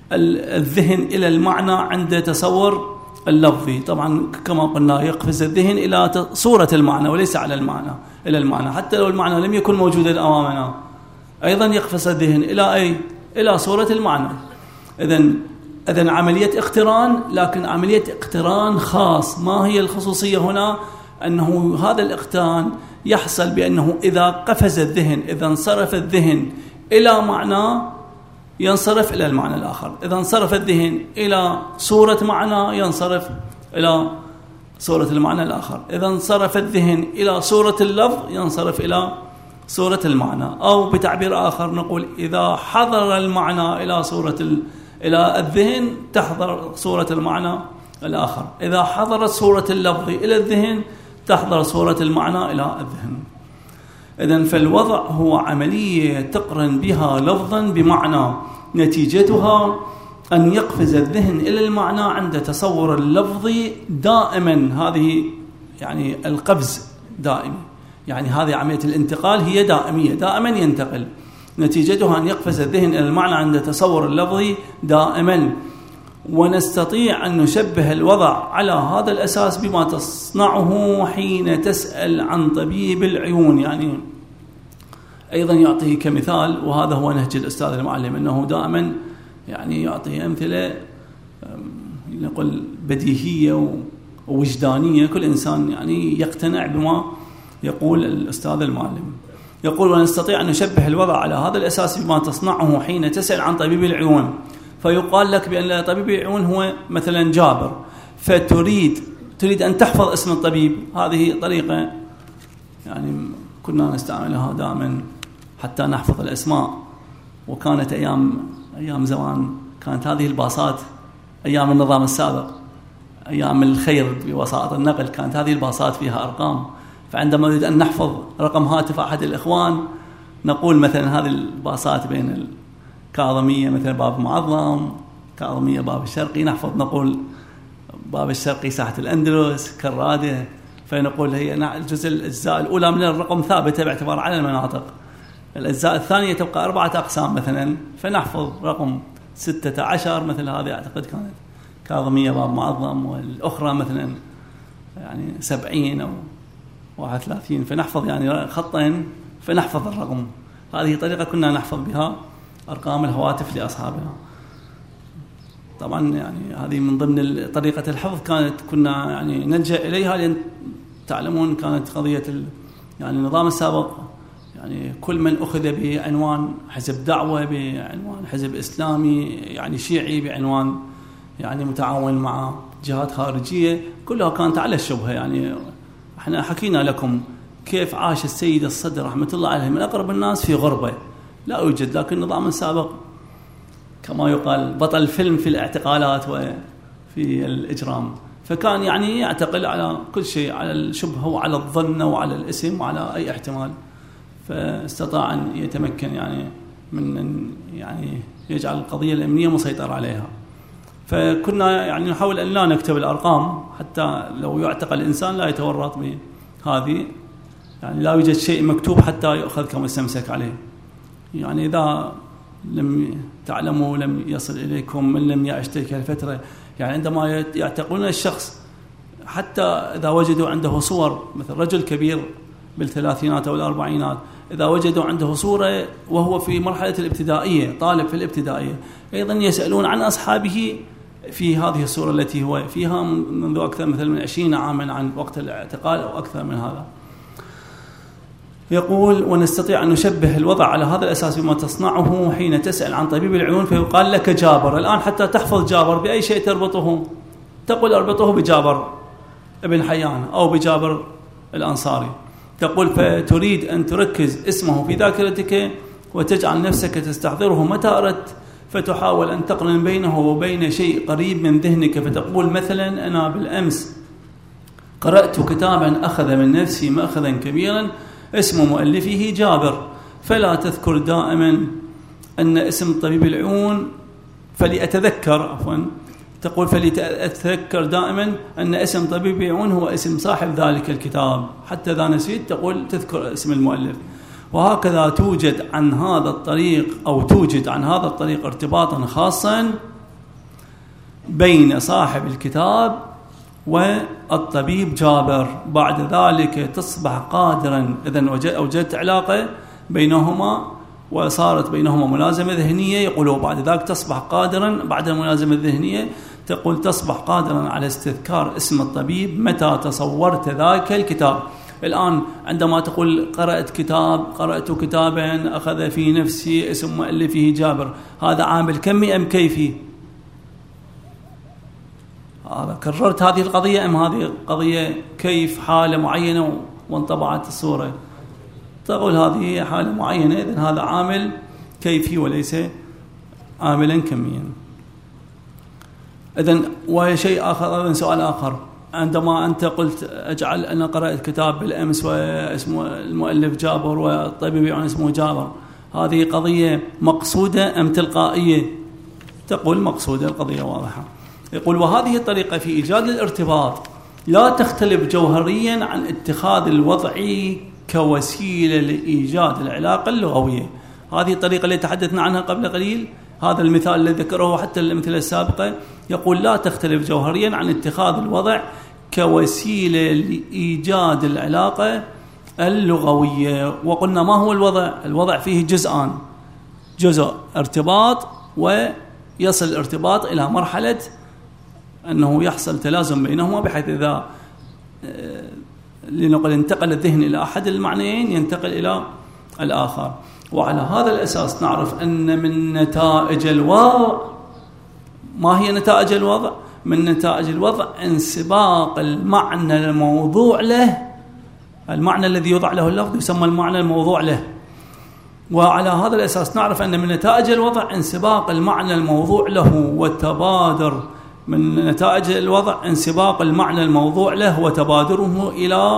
الذهن إلى المعنى عند تصور اللفظي. طبعا كما قلنا يقفز الذهن إلى صورة المعنى وليس على المعنى، إلى المعنى حتى لو المعنى لم يكن موجودا أمامنا، أيضا يقفز الذهن إلى أي؟ إلى صورة المعنى. إذن إذن عملية اقتران، لكن عملية اقتران خاص. ما هي الخصوصية هنا؟ أنه هذا الاقتران يحصل بأنه إذا قفز الذهن، إذا انصرف الذهن إلى معنى ينصرف إلى المعنى الآخر، إذا انصرف الذهن إلى صورة معنى ينصرف إلى صورة المعنى الآخر، إذا انصرف الذهن إلى صورة اللفظ ينصرف إلى صورة المعنى. أو بتعبير آخر نقول إذا حضر المعنى إلى صورة ال... إلى الذهن تحضر صورة المعنى الآخر، إذا حضرت صورة اللفظ إلى الذهن تحضر صورة المعنى إلى الذهن. إذن فالوضع هو عملية تقرن بها لفظا بمعنى، نتيجتها أن يقفز الذهن إلى المعنى عند تصور اللفظ دائما. هذه يعني القفز دائم، يعني هذه عملية الانتقال هي دائمية، دائما ينتقل. نتيجتها أن يقفز الذهن إلى المعنى عند تصور اللفظ دائما. ونستطيع أن نشبه الوضع على هذا الأساس بما تصنعه حين تسأل عن طبيب العيون. يعني أيضا يعطيه كمثال، وهذا هو نهج الأستاذ المعلم، أنه دائما يعني يعطيه أمثلة نقول بديهية ووجدانية، كل إنسان يعني يقتنع بما يقول الأستاذ المعلم. يقول ونستطيع أن نشبه الوضع على هذا الأساس بما تصنعه حين تسأل عن طبيب العيون. فيقال لك بأن طبيب العيون هو مثلا جابر، فتريد تريد أن تحفظ اسم الطبيب. هذه طريقة يعني كنا نستعملها دائما حتى نحفظ الأسماء. وكانت أيام أيام زمان كانت هذه الباصات، أيام النظام السابق، أيام الخير بوسائط النقل، كانت هذه الباصات فيها أرقام. فعندما نريد أن نحفظ رقم هاتف أحد الإخوان نقول مثلا هذه الباصات بين كاظمية مثل باب معظم، كاظمية باب الشرقي، نحفظ نقول باب الشرقي ساحة الأندلس، كرادة. فنقول هي الجزء الأجزاء الأولى من الرقم ثابتة باعتبار على المناطق، الأجزاء الثانية تبقى أربعة أقسام مثلا، فنحفظ رقم ستة عشر مثل هذه أعتقد كانت كاظمية باب معظم، والأخرى مثلا يعني سبعين أو واحد وثلاثين، فنحفظ يعني خطين فنحفظ الرقم. هذه طريقة كنا نحفظ بها أرقام الهواتف لأصحابنا. طبعا يعني هذه من ضمن طريقة الحفظ كانت كنا يعني نلجأ إليها، لأن تعلمون كانت قضية يعني النظام السابق يعني كل من أخذ بعنوان حزب دعوة، بعنوان حزب إسلامي يعني شيعي، بعنوان يعني متعاون مع جهات خارجية، كلها كانت على الشبهة. يعني احنا حكينا لكم كيف عاش السيد الصدر رحمة الله عليه من أقرب الناس في غربة لا يوجد، لكن النظام السابق كما يقال بطل فيلم في الاعتقالات وفي الإجرام، فكان يعني يعتقل على كل شيء، على الشبهة وعلى الظن وعلى الاسم وعلى أي احتمال، فاستطاع أن يتمكن يعني من أن يعني يجعل القضية الأمنية مسيطر عليها. فكنا يعني نحاول أن لا نكتب الأرقام حتى لو يعتقل الإنسان لا يتورط بهذه، يعني لا يوجد شيء مكتوب حتى يؤخذ كمستمسك عليه. يعني إذا لم تعلموا لم يصل إليكم من لم يعش تلك الفترة، يعني عندما يعتقلون الشخص حتى إذا وجدوا عنده صور، مثل رجل كبير بالثلاثينات أو الأربعينات، إذا وجدوا عنده صورة وهو في مرحلة الابتدائية، طالب في الابتدائية، أيضا يسألون عن أصحابه في هذه الصورة التي هو فيها منذ أكثر مثل من عشرين عاما عن وقت الاعتقال أو أكثر من هذا. يقول: ونستطيع أن نشبه الوضع على هذا الأساس بما تصنعه حين تسأل عن طبيب العيون فيقال لك جابر. الآن حتى تحفظ جابر بأي شيء تربطه؟ تقول أربطه بجابر ابن حيان أو بجابر الأنصاري. تقول فتريد أن تركز اسمه في ذاكرتك وتجعل نفسك تستحضره متى أردت، فتحاول أن تقرن بينه وبين شيء قريب من ذهنك. فتقول مثلا: أنا بالأمس قرأت كتابا أخذ من نفسي مأخذا كبيرا اسم مؤلفه جابر، فلا تذكر دائما أن اسم طبيب العيون فلأتذكر عفوا تقول فلأتذكر دائما أن اسم طبيب العيون هو اسم صاحب ذلك الكتاب، حتى إذا نسيت تقول تذكر اسم المؤلف. وهكذا توجد عن هذا الطريق أو توجد عن هذا الطريق ارتباطا خاصا بين صاحب الكتاب والطبيب جابر. بعد ذلك تصبح قادرا، إذن وجدت علاقة بينهما وصارت بينهما ملازمة ذهنية. يقولوا بعد ذلك تصبح قادرا بعد الملازمة الذهنية تقول تصبح قادرا على استذكار اسم الطبيب متى تصورت ذاك الكتاب. الآن عندما تقول قرأت كتاب قرأت كتابا أخذ في نفسي اسم مؤلفه جابر، هذا عامل كمي أم كيفي؟ هذا كررت هذه القضية أم هذه قضية كيف حالة معينة وانطبعت الصورة؟ تقول هذه حالة معينة، إذن هذا عامل كيفي وليس عاملا كميا. إذن وشيء آخر، إذن سؤال آخر، عندما أنت قلت أجعل أنا قرأت كتاب بالأمس واسمه المؤلف جابر والطبيب يعني اسمه جابر، هذه قضية مقصودة أم تلقائية؟ تقول مقصودة، القضية واضحة. يقول: وهذه الطريقة في إيجاد الارتباط لا تختلف جوهريا عن اتخاذ الوضع كوسيلة لإيجاد العلاقة اللغوية. هذه الطريقة اللي تحدثنا عنها قبل قليل، هذا المثال الذي ذكره حتى الأمثلة السابقة، يقول لا تختلف جوهريا عن اتخاذ الوضع كوسيلة لإيجاد العلاقة اللغوية. وقلنا ما هو الوضع؟ الوضع فيه جزءان، جزء ارتباط ويصل الارتباط إلى مرحلة أنه يحصل تلازم بينهما، بحيث إذا لنقل انتقل الذهن إلى أحد المعنيين ينتقل إلى الآخر. وعلى هذا الأساس نعرف أن من نتائج الوضع، ما هي نتائج الوضع؟ من نتائج الوضع انسباق المعنى الموضوع له، المعنى الذي يوضع له اللفظ يسمى المعنى الموضوع له. وعلى هذا الأساس نعرف أن من نتائج الوضع انسباق المعنى الموضوع له وتبادر من نتائج الوضع انسباق المعنى الموضوع له وتبادره إلى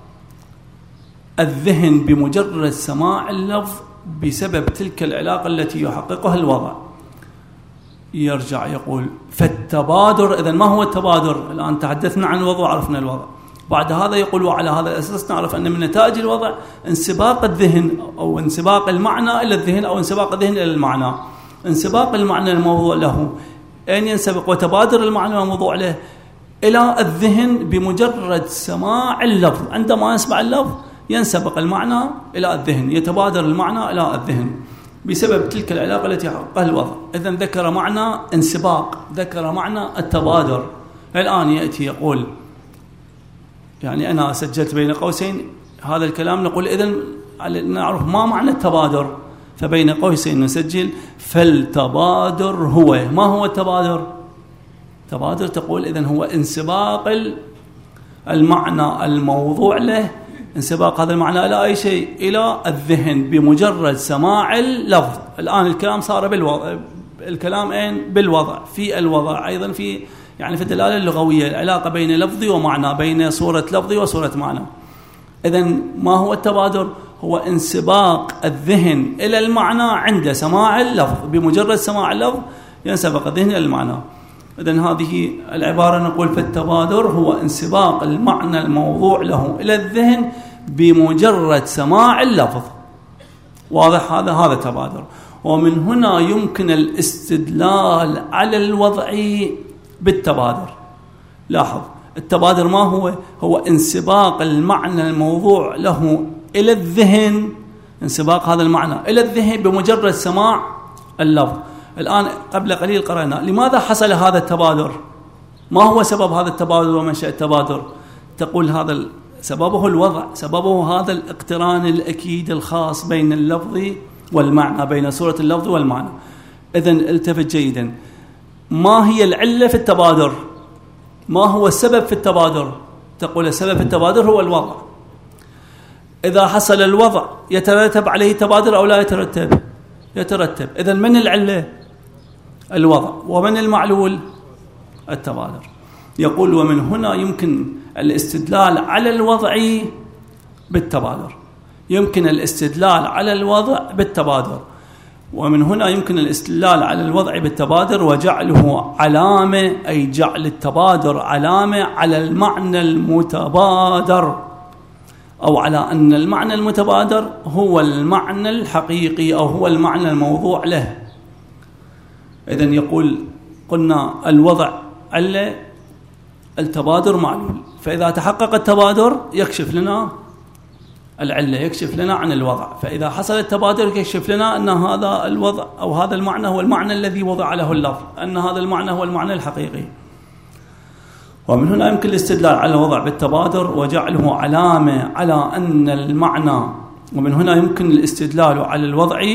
الذهن بمجرد سماع اللفظ بسبب تلك العلاقة التي يحققها الوضع. يرجع يقول فالتبادر، إذن ما هو التبادر؟ الآن تحدثنا عن الوضع وعرفنا الوضع. بعد هذا يقول وعلى هذا الأساس نعرف أن من نتائج الوضع انسباق الذهن أو انسباق المعنى إلى الذهن أو انسباق الذهن إلى المعنى. انسباق المعنى الموضوع له أن ينسبق وتبادر المعنى الموضوع له إلى الذهن بمجرد سماع اللفظ. عندما يسمع اللفظ ينسبق المعنى إلى الذهن، يتبادر المعنى إلى الذهن بسبب تلك العلاقة التي حققها الوضع. إذن ذكر معنى انسباق، ذكر معنى التبادر. الآن يأتي يقول يعني أنا سجلت بين قوسين هذا الكلام، نقول إذن نعرف ما معنى التبادر، فبين قوسين نسجل فالتبادر هو. ما هو التبادر؟ تبادر تقول إذن هو انسباق المعنى الموضوع له، انسباق هذا المعنى إلى أي شيء؟ إلى الذهن بمجرد سماع اللفظ. الآن الكلام صار بالوضع، الكلام أين؟ بالوضع، في الوضع أيضا في يعني في الدلالة اللغوية، العلاقة بين لفظي ومعنى، بين صورة لفظي وصورة معنى. إذن ما هو التبادر؟ هو انسباق الذهن إلى المعنى عند سماع اللفظ، بمجرد سماع اللفظ ينسبق الذهن إلى المعنى. إذن هذه العبارة نقول فالتبادر هو انسباق المعنى الموضوع له إلى الذهن بمجرد سماع اللفظ. واضح هذا؟ هذا تبادر. ومن هنا يمكن الاستدلال على الوضع بالتبادر. لاحظ التبادر ما هو؟ هو انسباق المعنى الموضوع له إلى الذهن، انسباق هذا المعنى إلى الذهن بمجرد سماع اللفظ. الآن قبل قليل قرأنا لماذا حصل هذا التبادر؟ ما هو سبب هذا التبادر ومنشأ التبادر؟ تقول هذا سببه الوضع، سببه هذا الاقتران الأكيد الخاص بين اللفظ والمعنى، بين صورة اللفظ والمعنى. إذن التفت جيدا، ما هي العلة في التبادر؟ ما هو السبب في التبادر؟ تقول السبب في التبادر هو الوضع. إذا حصل الوضع يترتب عليه تبادر أو لا يترتب؟ يترتب. إذن من العلة؟ الوضع. ومن المعلول؟ التبادر. يقول ومن هنا يمكن الاستدلال على الوضع بالتبادر، يمكن الاستدلال على الوضع بالتبادر، ومن هنا يمكن الاستدلال على الوضع بالتبادر وجعله علامة، أي جعل التبادر علامة على المعنى المتبادر، أو على أن المعنى المتبادر هو المعنى الحقيقي أو هو المعنى الموضوع له. إذن يقول قلنا الوضع علة، التبادر معلول، فإذا تحقق التبادر يكشف لنا العلة، يكشف لنا عن الوضع. فإذا حصل التبادر يكشف لنا أن هذا الوضع أو هذا المعنى هو المعنى الذي وضع له اللفظ، أن هذا المعنى هو المعنى الحقيقي. ومن هنا يمكن الاستدلال على الوضع بالتبادر وجعله علامة على أن المعنى، ومن هنا يمكن الاستدلال على الوضع،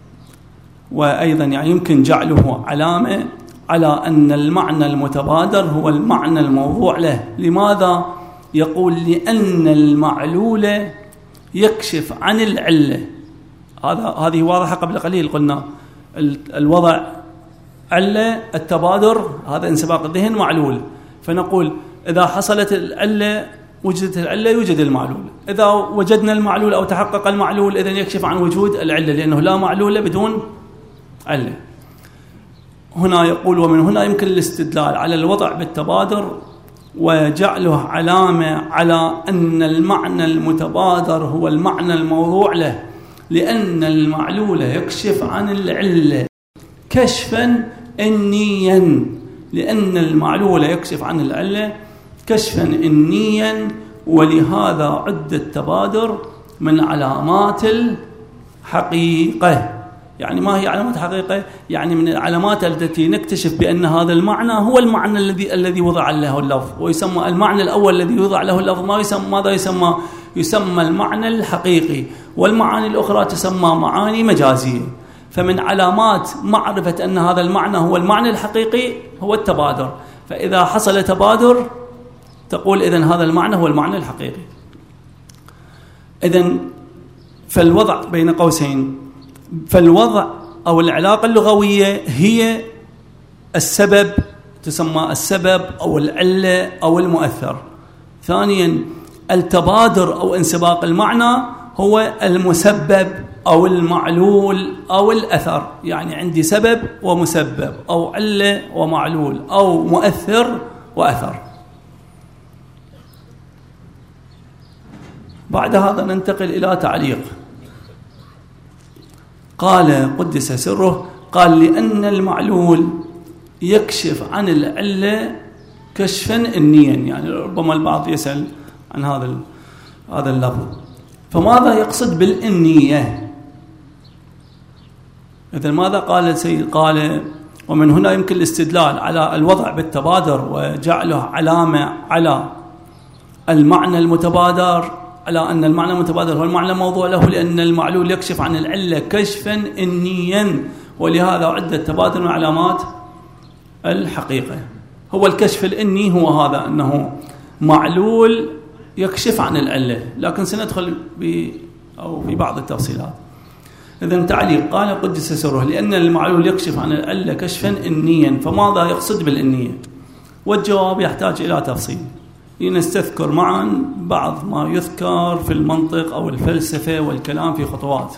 وأيضا يعني يمكن جعله علامة على أن المعنى المتبادر هو المعنى الموضوع له. لماذا؟ يقول لأن المعلول يكشف عن العلة. هذا هذه واضحة قبل قليل قلنا الوضع علة، التبادر هذا انسباق الذهن معلول، فنقول إذا حصلت العلة وجدت العلة يوجد المعلول، إذا وجدنا المعلول أو تحقق المعلول إذن يكشف عن وجود العلة، لأنه لا معلول بدون علة. هنا يقول ومن هنا يمكن الاستدلال على الوضع بالتبادر وجعله علامة على أن المعنى المتبادر هو المعنى الموضوع له، لأن المعلول يكشف عن العلة كشفا إنيا، لأن المعلول يكشف عن العلة كشفا إنيا، ولهذا عد التبادر من علامات الحقيقة. يعني ما هي علامات حقيقة؟ يعني من العلامات التي نكتشف بأن هذا المعنى هو المعنى الذي الذي وضع له اللفظ، ويسمى المعنى الأول الذي وضع له اللفظ ما يسمى ماذا يسمى؟ يسمى المعنى الحقيقي، والمعاني الأخرى تسمى معاني مجازية. فمن علامات معرفة أن هذا المعنى هو المعنى الحقيقي هو التبادر، فإذا حصل تبادر تقول إذن هذا المعنى هو المعنى الحقيقي. إذن فالوضع بين قوسين، فالوضع أو العلاقة اللغوية هي السبب، تسمى السبب أو العلة أو المؤثر. ثانيا التبادر أو انسباق المعنى هو المسبب أو المعلول أو الأثر، يعني عندي سبب ومسبب أو علة ومعلول أو مؤثر وأثر. بعد هذا ننتقل إلى تعليق. قال قدس سره، قال لأن المعلول يكشف عن العلة كشفا إنيا، يعني ربما البعض يسأل عن هذا هذا اللفظ، فماذا يقصد بالإنية؟ إذن ماذا قال السيد؟ قال ومن هنا يمكن الاستدلال على الوضع بالتبادر وجعله علامة على المعنى المتبادر، على أن المعنى المتبادر هو المعنى الموضوع له، لأن المعلول يكشف عن العلة كشفا إنيا، ولهذا عد التبادر من علامات الحقيقة. هو الكشف الإني هو هذا، أنه معلول يكشف عن العلة، لكن سندخل ب أو في بعض التفصيلات. إذن تعليق. قال قدس سره لأن المعلول يكشف عن العلة كشفا إنيا، فماذا يقصد بالإنية؟ والجواب يحتاج إلى تفصيل. لنستذكر معا بعض ما يذكر في المنطق أو الفلسفة والكلام في خطوات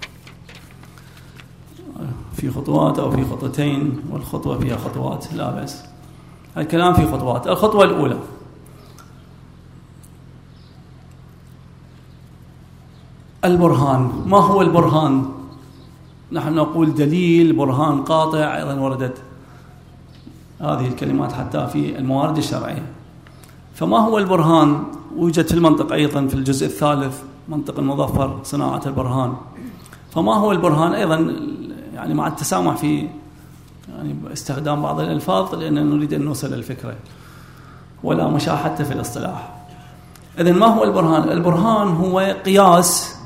في خطوات أو في خطوتين، والخطوة فيها خطوات لا بأس. الكلام في خطوات. الخطوة الأولى البرهان. ما هو البرهان؟ نحن نقول دليل، برهان قاطع، أيضا وردت هذه الكلمات حتى في الموارد الشرعية. فما هو البرهان؟ وجد في المنطق أيضا في الجزء الثالث منطق المظفر صناعة البرهان. فما هو البرهان؟ أيضا يعني مع التسامح في يعني استخدام بعض الألفاظ لأننا نريد أن نوصل الفكرة ولا مشاحة في الاصطلاح. إذن ما هو البرهان؟ البرهان هو قياس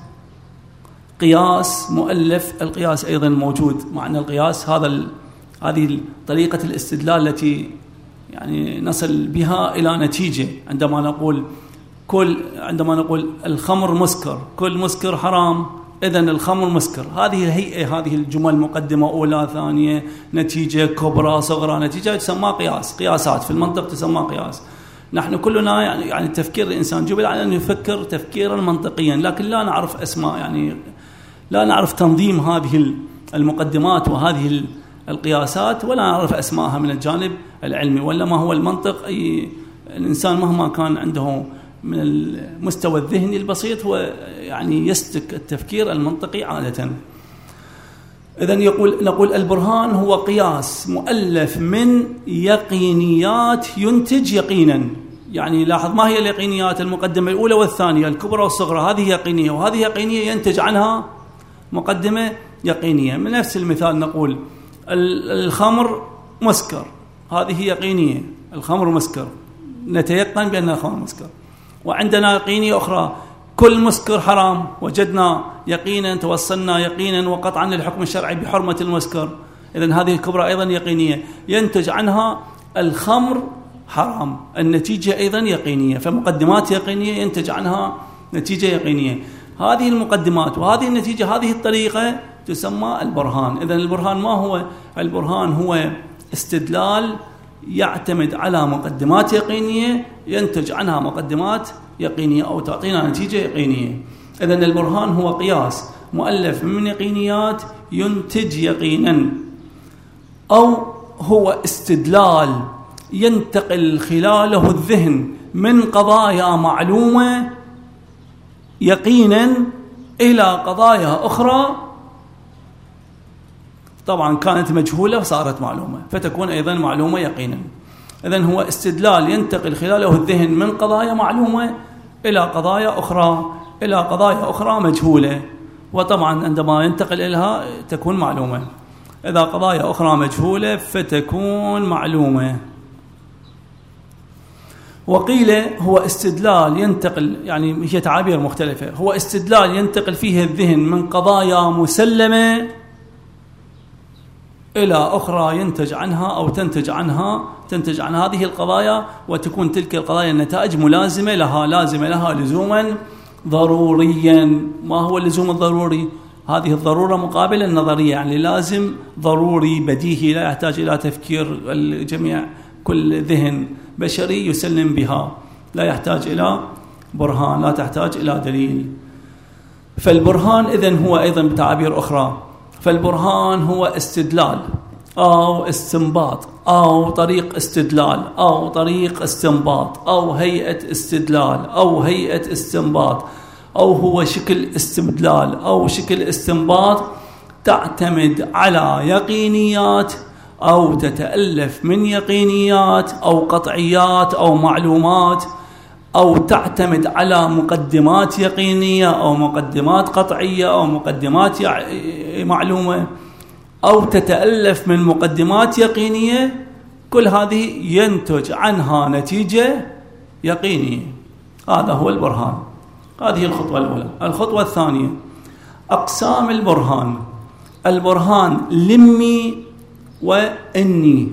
قياس مؤلف. القياس أيضا موجود، معنى القياس هذا ال... هذه طريقة الاستدلال التي يعني نصل بها إلى نتيجة. عندما نقول كل عندما نقول الخمر مسكر، كل مسكر حرام، إذن الخمر مسكر. هذه الهيئة، هذه الجمل مقدمة أولى ثانية نتيجة كبرى صغرى نتيجة تسمى قياس. قياسات في المنطق تسمى قياس. نحن كلنا يعني يعني تفكير الإنسان جبل على أن يفكر تفكيرا منطقيا، لكن لا نعرف أسماء، يعني لا نعرف تنظيم هذه المقدمات وهذه القياسات، ولا نعرف أسماءها من الجانب العلمي. ولا ما هو المنطق؟ أي الإنسان مهما كان عنده من المستوى الذهني البسيط هو يعني يسلك التفكير المنطقي عادة. إذن يقول نقول البرهان هو قياس مؤلف من يقينيات ينتج يقينا. يعني لاحظ، ما هي اليقينيات؟ المقدمة الأولى والثانية، الكبرى والصغرى، هذه يقينية، وهذه يقينية ينتج عنها مقدمة يقينية. من نفس المثال نقول الخمر مسكر، هذه يقينية، الخمر مسكر، نتيقن بأن الخمر مسكر. وعندنا يقينية أخرى، كل مسكر حرام، وجدنا يقينا، توصلنا يقينا وقطعا للحكم الشرعي بحرمة المسكر. إذن هذه الكبرى أيضا يقينية، ينتج عنها الخمر حرام، النتيجة أيضا يقينية. فمقدمات يقينية ينتج عنها نتيجة يقينية. هذه المقدمات وهذه النتيجة، هذه الطريقة تسمى البرهان. إذن البرهان ما هو؟ البرهان هو استدلال يعتمد على مقدمات يقينية ينتج عنها مقدمات يقينية أو تعطينا نتيجة يقينية. إذن البرهان هو قياس مؤلف من يقينيات ينتج يقينا، أو هو استدلال ينتقل خلاله الذهن من قضايا معلومة يقينا إلى قضايا أخرى طبعا كانت مجهولة وصارت معلومة، فتكون أيضا معلومة يقينا. إذن هو استدلال ينتقل خلاله الذهن من قضايا معلومة إلى قضايا أخرى إلى قضايا أخرى مجهولة، وطبعا عندما ينتقل إليها تكون معلومة. إذا قضايا أخرى مجهولة فتكون معلومة. وقيل هو استدلال ينتقل، يعني هي تعابير مختلفة، هو استدلال ينتقل فيه الذهن من قضايا مسلمة إلى أخرى ينتج عنها أو تنتج عنها تنتج عن هذه القضايا، وتكون تلك القضايا النتائج ملازمة لها، لازمة لها لزوما ضروريا. ما هو اللزوم الضروري؟ هذه الضرورة مقابل النظرية، يعني لازم ضروري بديهي لا يحتاج إلى تفكير الجميع، كل ذهن بشري يسلم بها، لا يحتاج إلى برهان، لا تحتاج إلى دليل. فالبرهان إذن هو أيضا بتعابير أخرى، فالبرهان هو استدلال أو استنباط أو طريق استدلال أو طريق استنباط أو هيئة استدلال أو هيئة استنباط، أو هو شكل استدلال أو شكل استنباط تعتمد على يقينيات أو تتألف من يقينيات أو قطعيات أو معلومات، أو تعتمد على مقدمات يقينية أو مقدمات قطعية أو مقدمات معلومة، أو تتألف من مقدمات يقينية. كل هذه ينتج عنها نتيجة يقينية. هذا هو البرهان. هذه الخطوة الأولى. الخطوة الثانية أقسام البرهان. البرهان لمي وإني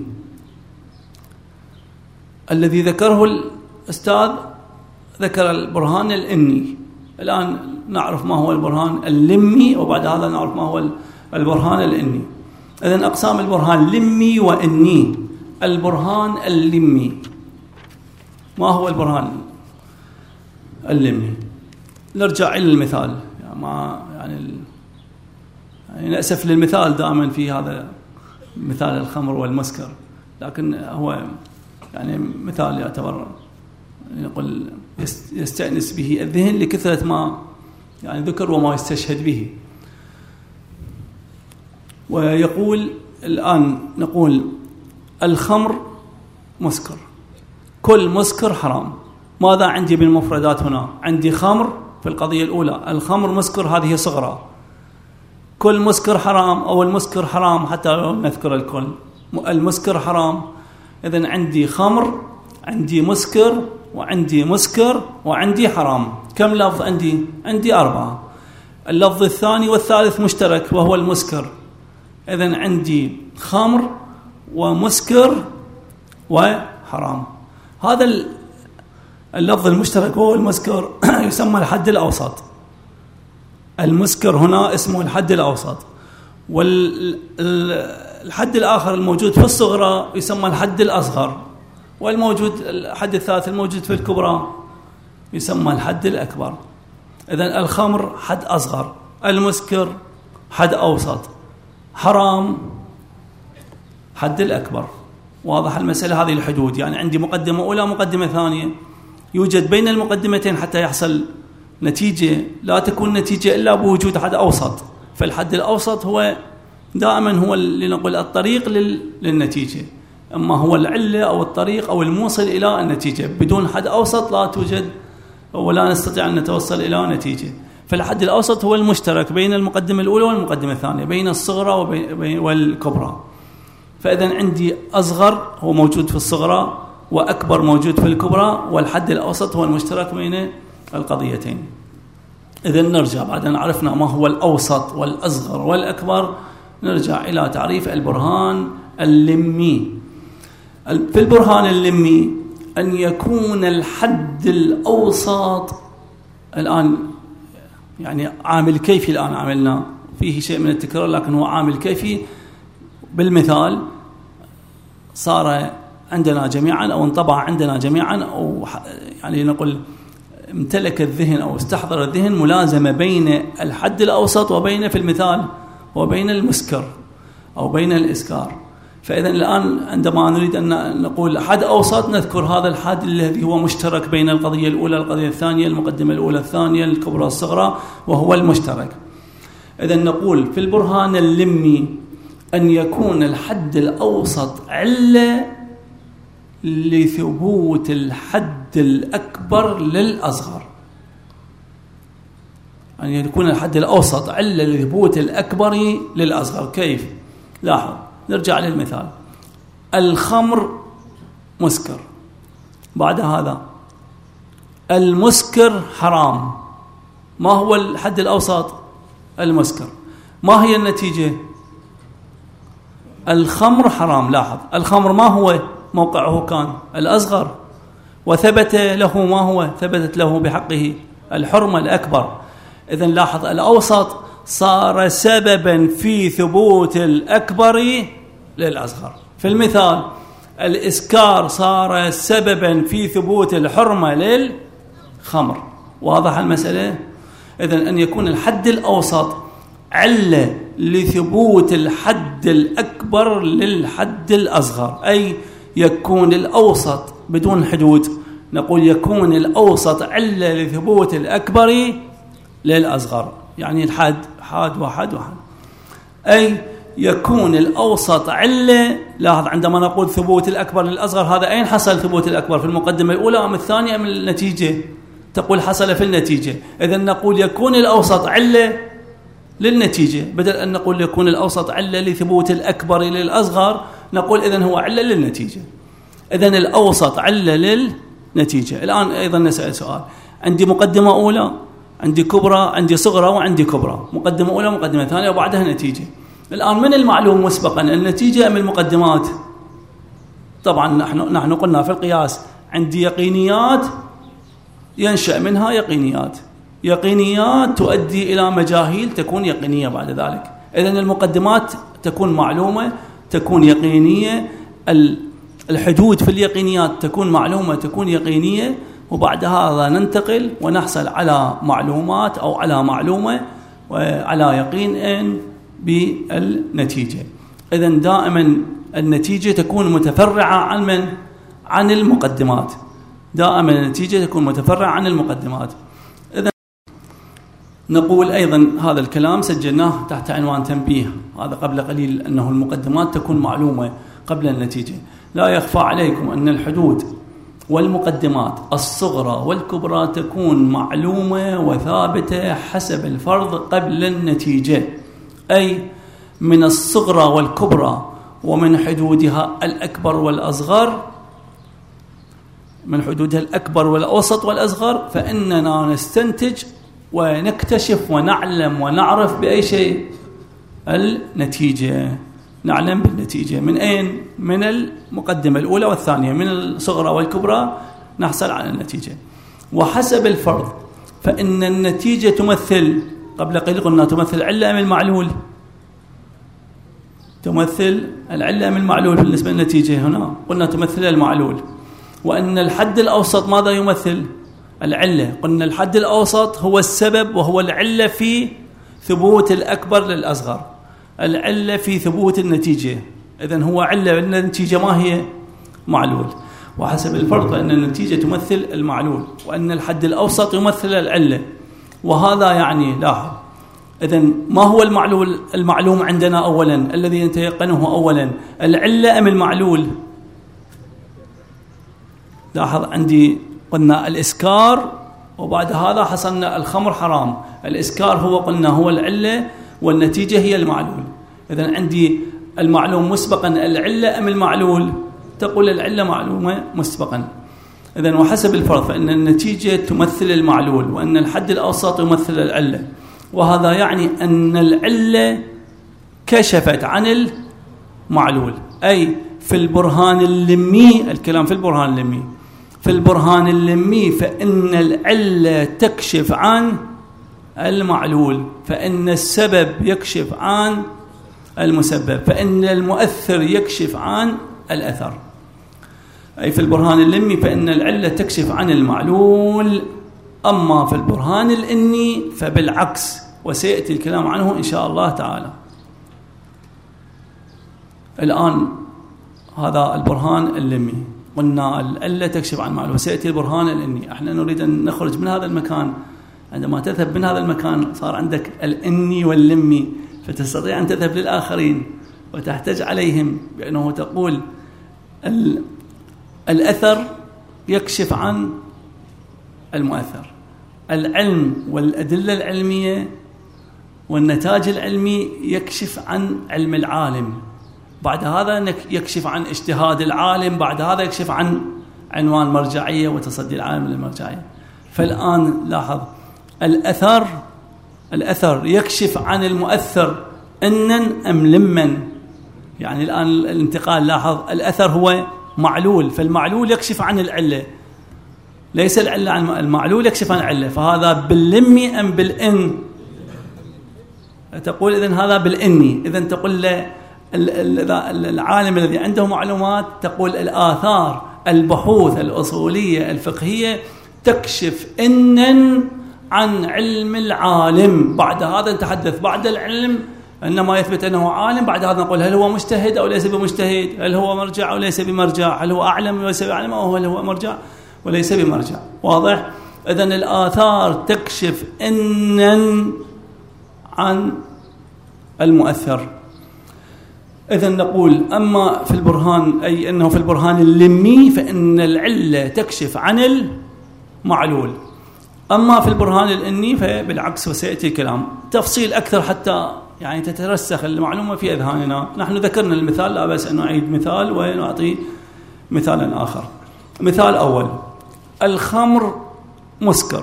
الذي ذكره الأستاذ ذكر البرهان الإني. الآن نعرف ما هو البرهان اللمي، وبعد هذا نعرف ما هو البرهان الإني. إذن أقسام البرهان لمي وإني. البرهان اللمي، ما هو البرهان اللمي؟ نرجع إلى المثال، يعني ما يعني, يعني نأسف للمثال دائما في هذا مثال الخمر والمسكر، لكن هو يعني مثال يعتبر نقول يستأنس به الذهن لكثرة ما يعني ذكر وما يستشهد به. ويقول الآن نقول الخمر مسكر، كل مسكر حرام. ماذا عندي بالمفردات هنا؟ عندي خمر في القضية الأولى، الخمر مسكر هذه صغرى، كل مسكر حرام أو المسكر حرام حتى لو نذكر الكل، المسكر حرام. إذن عندي خمر، عندي مسكر، وعندي مسكر، وعندي حرام. كم لفظ عندي؟ عندي أربعة. اللفظ الثاني والثالث مشترك وهو المسكر. إذن عندي خمر ومسكر وحرام. هذا اللفظ المشترك وهو المسكر يسمى الحد الأوسط. المسكر هنا اسمه الحد الأوسط. والحد الآخر الموجود في الصغرى يسمى الحد الأصغر، والموجود الحد الثالث الموجود في الكبرى يسمى الحد الأكبر. إذن الخمر حد أصغر، المسكر حد أوسط، حرام حد الأكبر. واضح المسألة؟ هذه الحدود. يعني عندي مقدمة أولى مقدمة ثانية، يوجد بين المقدمتين حتى يحصل نتيجة، لا تكون نتيجة إلا بوجود حد أوسط. فالحد الأوسط هو دائما هو اللي نقول الطريق للنتيجة، أما هو العلة أو الطريق أو الموصل إلى النتيجة. بدون حد أوسط لا توجد ولا نستطيع أن نتوصل إلى نتيجة. فالحد الأوسط هو المشترك بين المقدمة الأولى والمقدمة الثانية، بين الصغرى والكبرى. فإذا عندي أصغر هو موجود في الصغرى وأكبر موجود في الكبرى، والحد الأوسط هو المشترك بين القضيتين. إذا نرجع بعد أن عرفنا ما هو الأوسط والأصغر والأكبر، نرجع إلى تعريف البرهان اللمي. في البرهان اللمي أن يكون الحد الأوسط، الآن يعني عامل كيفي، الآن عملنا فيه شيء من التكرار لكن هو عامل كيفي. بالمثال صار عندنا جميعا أو انطبع عندنا جميعا أو يعني نقول امتلك الذهن أو استحضر الذهن ملازمة بين الحد الأوسط وبين في المثال وبين المسكر أو بين الإسكار. فإذا الآن عندما نريد أن نقول حد أوسط نذكر هذا الحد الذي هو مشترك بين القضية الأولى القضية الثانية، المقدمة الأولى الثانية، الكبرى الصغرى، وهو المشترك. إذا نقول في البرهان اللمي أن يكون الحد الأوسط علة لثبوت الحد الأكبر للأصغر. أن يعني يكون الحد الأوسط علة لثبوت الأكبر للأصغر. كيف؟ لاحظ، نرجع للمثال. الخمر مسكر، بعد هذا المسكر حرام. ما هو الحد الأوسط؟ المسكر. ما هي النتيجة؟ الخمر حرام. لاحظ، الخمر ما هو موقعه؟ كان الأصغر، وثبت له ما هو؟ ثبتت له بحقه الحرمة الأكبر. إذن لاحظ، الأوسط صار سببا في ثبوت الأكبر للأصغر. في المثال الإسكار صار سببا في ثبوت الحرمة للخمر. واضح المسألة؟ إذن أن يكون الحد الأوسط علة لثبوت الحد الأكبر للحد الأصغر، أي يكون الأوسط بدون حدود. نقول يكون الأوسط علة لثبوت الأكبر للأصغر، يعني الحد حاد وحد وحد، أي يكون الأوسط علة. لاحظ، عندما نقول ثبوت الأكبر للأصغر، هذا أين حصل ثبوت الأكبر؟ في المقدمة الأولى أم الثانية أم النتيجة؟ تقول حصل في النتيجة. إذن نقول يكون الأوسط علة للنتيجة، بدل أن نقول يكون الأوسط علة لثبوت الأكبر للأصغر، نقول إذن هو علة للنتيجة. إذن الأوسط علة للنتيجة. الآن أيضا نسأل سؤال، عندي مقدمة أولى، عندي كبرى، عندي صغرى، وعندي كبرى. مقدمة أولى، مقدمة ثانية، وبعدها نتيجة. الآن من المعلوم مسبقا، النتيجة أم المقدمات؟ طبعا نحن نحن قلنا في القياس عندي يقينيات ينشأ منها يقينيات، يقينيات تؤدي إلى مجاهيل تكون يقينية بعد ذلك. إذن المقدمات تكون معلومة تكون يقينية، الحدود في اليقينيات تكون معلومة تكون يقينية، وبعد هذا ننتقل ونحصل على معلومات أو على معلومة وعلى يقين بالنتيجة. إذن دائما النتيجة تكون متفرعة عن من؟ عن المقدمات. دائما النتيجة تكون متفرعة عن المقدمات. إذن نقول أيضا هذا الكلام سجلناه تحت عنوان تنبيه، هذا قبل قليل، أنه المقدمات تكون معلومة قبل النتيجة. لا يخفى عليكم أن الحدود والمقدمات الصغرى والكبرى تكون معلومة وثابتة حسب الفرض قبل النتيجة، أي من الصغرى والكبرى ومن حدودها الأكبر والأصغر، من حدودها الأكبر والأوسط والأصغر، فإننا نستنتج ونكتشف ونعلم ونعرف بأي شيء؟ النتيجة. نعلم بالنتيجة من أين؟ من المقدمة الأولى والثانية، من الصغرى والكبرى نحصل على النتيجة. وحسب الفرض فإن النتيجة تمثل، قبل قليل قلنا تمثل العلة أم المعلول؟ تمثل العلة أم المعلول بالنسبة للنتيجة؟ هنا قلنا تمثل المعلول. وأن الحد الأوسط ماذا يمثل؟ العلة. قلنا الحد الأوسط هو السبب وهو العلة في ثبوت الأكبر للأصغر، العلة في ثبوت النتيجة. إذن هو علة، النتيجة ما هي؟ معلول. وحسب الفرض فإن النتيجة تمثل المعلول، وأن الحد الأوسط يمثل العلة. وهذا يعني لاحظ، إذن ما هو المعلول المعلوم عندنا أولا، الذي نتيقنه أولا، العلة أم المعلول؟ لاحظ عندي قلنا الإسكار، وبعد هذا حصلنا الخمر حرام. الإسكار هو قلنا هو العلة والنتيجة هي المعلول. إذن عندي المعلوم مسبقا العلة أم المعلول؟ تقول العلة معلومة مسبقا. إذن وحسب الفرض فإن النتيجة تمثل المعلول، وأن الحد الأوسط يمثل العلة. وهذا يعني أن العلة كشفت عن المعلول، أي في البرهان اللمي، الكلام في البرهان اللمي، في البرهان اللمي فإن العلة تكشف عن المعلول، فإن السبب يكشف عن المسبب، فإن المؤثر يكشف عن الأثر. أي في البرهان اللمي فإن العلة تكشف عن المعلول. أما في البرهان الإني فبالعكس، وسيأتي الكلام عنه إن شاء الله تعالى. الآن هذا البرهان اللمي، قلنا العلة تكشف عن المعلول، وسيأتي البرهان الإني. احنا نريد أن نخرج من هذا المكان. عندما تذهب من هذا المكان صار عندك الإني واللمي، فتستطيع أن تذهب للآخرين وتحتج عليهم بأنه تقول الأثر يكشف عن المؤثر، العلم والأدلة العلمية والنتاج العلمي يكشف عن علم العالم، بعد هذا يكشف عن اجتهاد العالم، بعد هذا يكشف عن عنوان مرجعية وتصدي العالم للمرجعية. فالآن لاحظ الأثر الأثر يكشف عن المؤثر إنن أم لمن. يعني الآن الانتقال، لاحظ الأثر هو معلول، فالمعلول يكشف عن العلة، ليس العلة عن المعلول يكشف عن العلة. فهذا باللمي أم بالإن؟ تقول إذن هذا بالإني. إذن تقول له العالم الذي عنده معلومات، تقول الآثار البحوث الأصولية الفقهية تكشف إنن عن علم العالم. بعد هذا نتحدث بعد العلم إنما يثبت أنه عالم، بعد هذا نقول هل هو مجتهد أو ليس بمجتهد، هل هو مرجع أو ليس بمرجع، هل هو أعلم وليس بأعلم، أو هل هو مرجع وليس بمرجع. واضح؟ إذن الآثار تكشف إنن عن المؤثر. إذن نقول أما في البرهان، أي أنه في البرهان اللمي فإن العلة تكشف عن المعلول. أما في البرهان الإني فبالعكس، وسيأتي الكلام تفصيل أكثر حتى يعني تترسخ المعلومة في أذهاننا. نحن ذكرنا المثال، لا بأس أن نعيد مثال ونعطي مثالا آخر. مثال أول، الخمر مسكر،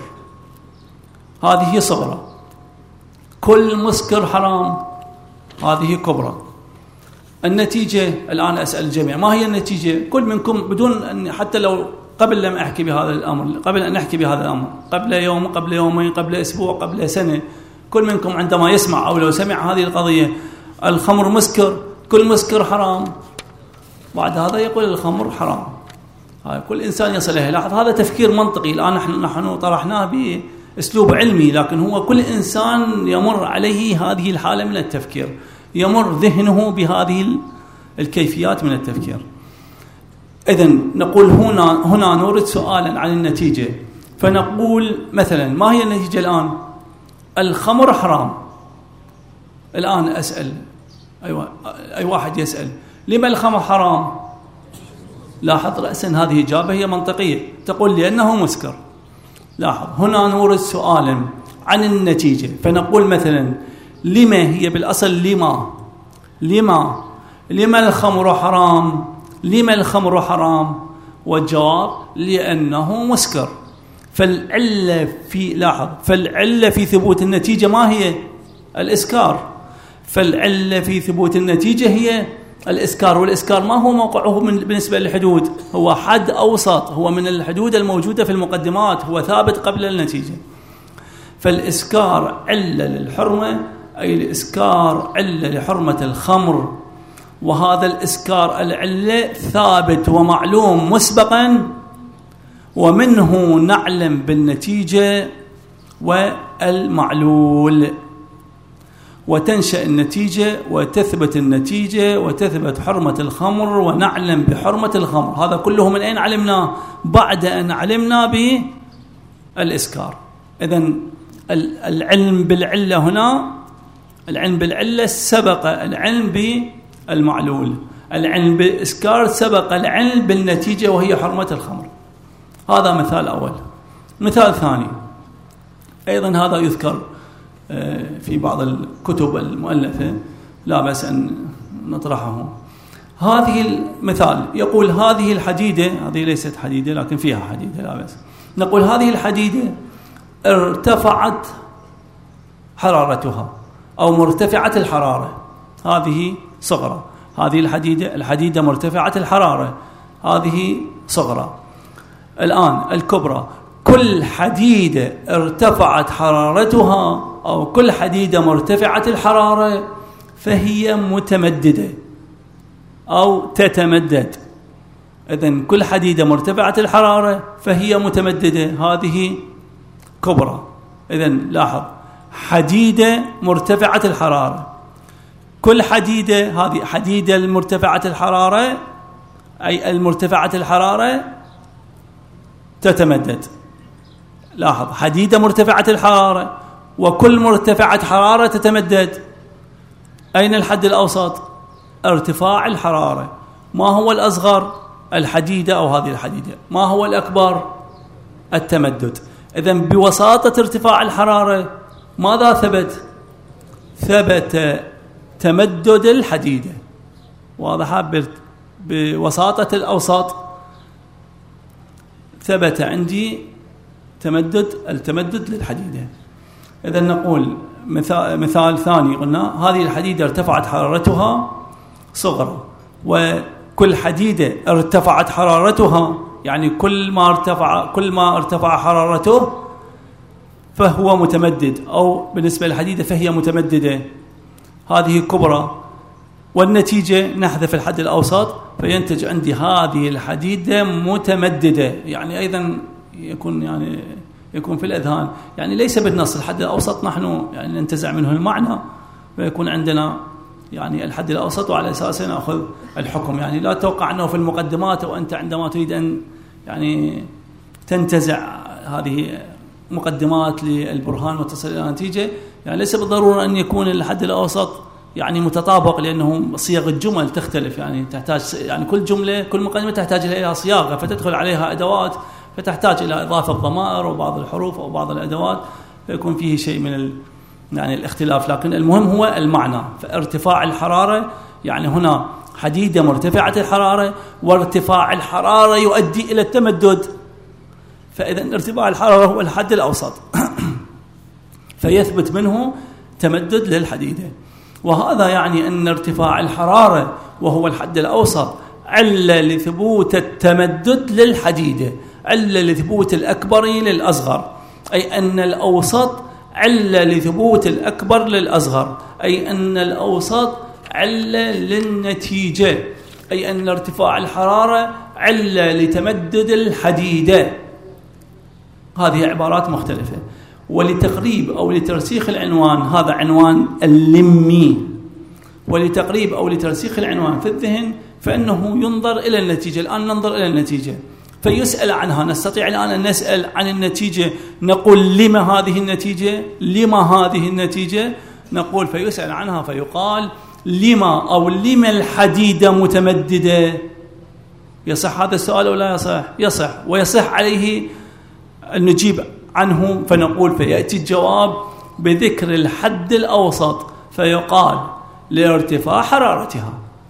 هذه صغرى، كل مسكر حرام، هذه كبرى. النتيجة الآن أسأل الجميع، ما هي النتيجة؟ كل منكم بدون أن حتى لو قبل لم أحكي بهذا الأمر، قبل أن أحكي بهذا الأمر، قبل يوم، قبل يومين، قبل أسبوع، قبل سنة، كل منكم عندما يسمع أو لو سمع هذه القضية الخمر مسكر، كل مسكر حرام، بعد هذا يقول الخمر حرام. هاي كل إنسان يصل إليه. لاحظ هذا تفكير منطقي الآن نحن نحن طرحناه بأسلوب علمي، لكن هو كل إنسان يمر عليه هذه الحالة من التفكير، يمر ذهنه بهذه الكيفيات من التفكير. إذن نقول هنا هنا نورد سؤالا عن النتيجة، فنقول مثلا ما هي النتيجة الآن؟ الخمر حرام. الآن أسأل أيوة أي واحد يسأل لما الخمر حرام؟ لاحظ رأسا هذه إجابة هي منطقية، تقول لأنه مسكر. لاحظ هنا نورد سؤالا عن النتيجة، فنقول مثلا لما، هي بالأصل لما لما لما الخمر حرام؟ لما الخمر حرام؟ والجواب لأنه مسكر. فالعلة في لاحظ فالعلة في ثبوت النتيجة ما هي؟ الإسكار. فالعلة في ثبوت النتيجة هي الإسكار. والإسكار ما هو موقعه من بالنسبة للحدود؟ هو حد أوسط، هو من الحدود الموجودة في المقدمات، هو ثابت قبل النتيجة. فالإسكار علة للحرمة، أي الإسكار علة لحرمة الخمر، وهذا الإسكار العلة ثابت ومعلوم مسبقا، ومنه نعلم بالنتيجة والمعلول، وتنشأ النتيجة وتثبت النتيجة وتثبت حرمة الخمر ونعلم بحرمة الخمر. هذا كله من أين علمناه؟ بعد أن علمنا بالإسكار. إذن العلم بالعلة هنا، العلم بالعلة سبق العلم بالمعلول، العلم بالإسكار سبق العلم بالنتيجة وهي حرمة الخمر. هذا مثال أول. مثال ثاني أيضا هذا يذكر في بعض الكتب المؤلفة، لا بأس أن نطرحه. هذه المثال يقول هذه الحديدة، هذه ليست حديدة لكن فيها حديدة، لا بأس نقول هذه الحديدة ارتفعت حرارتها أو مرتفعة الحرارة، هذه صغرى. هذه الحديدة الحديدة مرتفعة الحرارة، هذه صغرى. الآن الكبرى، كل حديدة ارتفعت حرارتها أو كل حديدة مرتفعة الحرارة فهي متمددة أو تتمدد. إذن كل حديدة مرتفعة الحرارة فهي متمددة، هذه كبرى. إذن لاحظ حديدة مرتفعة الحرارة، كل حديدة، هذه حديدة المرتفعة الحرارة أي المرتفعة الحرارة تتمدد. لاحظ حديدة مرتفعة الحرارة وكل مرتفعة حرارة تتمدد. أين الحد الأوسط؟ ارتفاع الحرارة. ما هو الأصغر؟ الحديدة أو هذه الحديدة. ما هو الأكبر؟ التمدد. إذن بوساطة ارتفاع الحرارة ماذا ثبت؟ ثبت تمدد الحديدة. واضح؟ بوساطة الأوسط ثبت عندي تمدد التمدد للحديدة. إذن نقول مثال, مثال ثاني، قلنا هذه الحديدة ارتفعت حرارتها صغرى، وكل حديدة ارتفعت حرارتها يعني كل ما ارتفع كل ما ارتفع حرارته فهو متمدد، أو بالنسبة للحديدة فهي متمددة، هذه كبرى. والنتيجة نحذف الحد الأوسط فينتج عندي هذه الحديدة متمددة. يعني أيضا يكون يعني يكون في الأذهان يعني ليس بالنص الحد الأوسط نحن يعني ننتزع منه المعنى، ويكون عندنا يعني الحد الأوسط وعلى أساسه نأخذ الحكم. يعني لا توقع أنه في المقدمات وأنت عندما تريد أن يعني تنتزع هذه مقدمات للبرهان وتصل إلى نتيجة، يعني ليس بالضرورة أن يكون الحد الأوسط يعني متطابق، لأنه صيغ الجمل تختلف. يعني تحتاج يعني كل جملة كل مقدمة تحتاج إلى صياغة فتدخل عليها أدوات، فتحتاج إلى إضافة ضمائر وبعض الحروف أو بعض الأدوات، فيكون فيه شيء من ال يعني الاختلاف. لكن المهم هو المعنى. فارتفاع الحرارة يعني هنا حديدة مرتفعة الحرارة، وارتفاع الحرارة يؤدي إلى التمدد، فإذا ارتفاع الحرارة هو الحد الأوسط فيثبت منه تمدد للحديدة. وهذا يعني أن ارتفاع الحرارة وهو الحد الأوسط علة لثبوت التمدد للحديدة، علة لثبوت الأكبر للأصغر، أي أن الأوسط علة لثبوت الأكبر للأصغر، أي أن الأوسط علة للنتيجة، أي أن ارتفاع الحرارة علة لتمدد الحديدة. هذه عبارات مختلفة. ولتقريب أو لترسيخ العنوان، هذا عنوان اللمي، ولتقريب أو لترسيخ العنوان في الذهن فإنه ينظر إلى النتيجة. الآن ننظر إلى النتيجة فيسأل عنها. نستطيع الآن أن نسأل عن النتيجة، نقول لما هذه النتيجة، لما هذه النتيجة، نقول فيسأل عنها فيقال لما أو لما الحديدة متمددة. يصح هذا السؤال أو لا يصح؟ يصح، ويصح عليه أن نجيب عنه فنقول فيأتي الجواب بذكر الحد الأوسط فيقال لارتفاع حرارتها.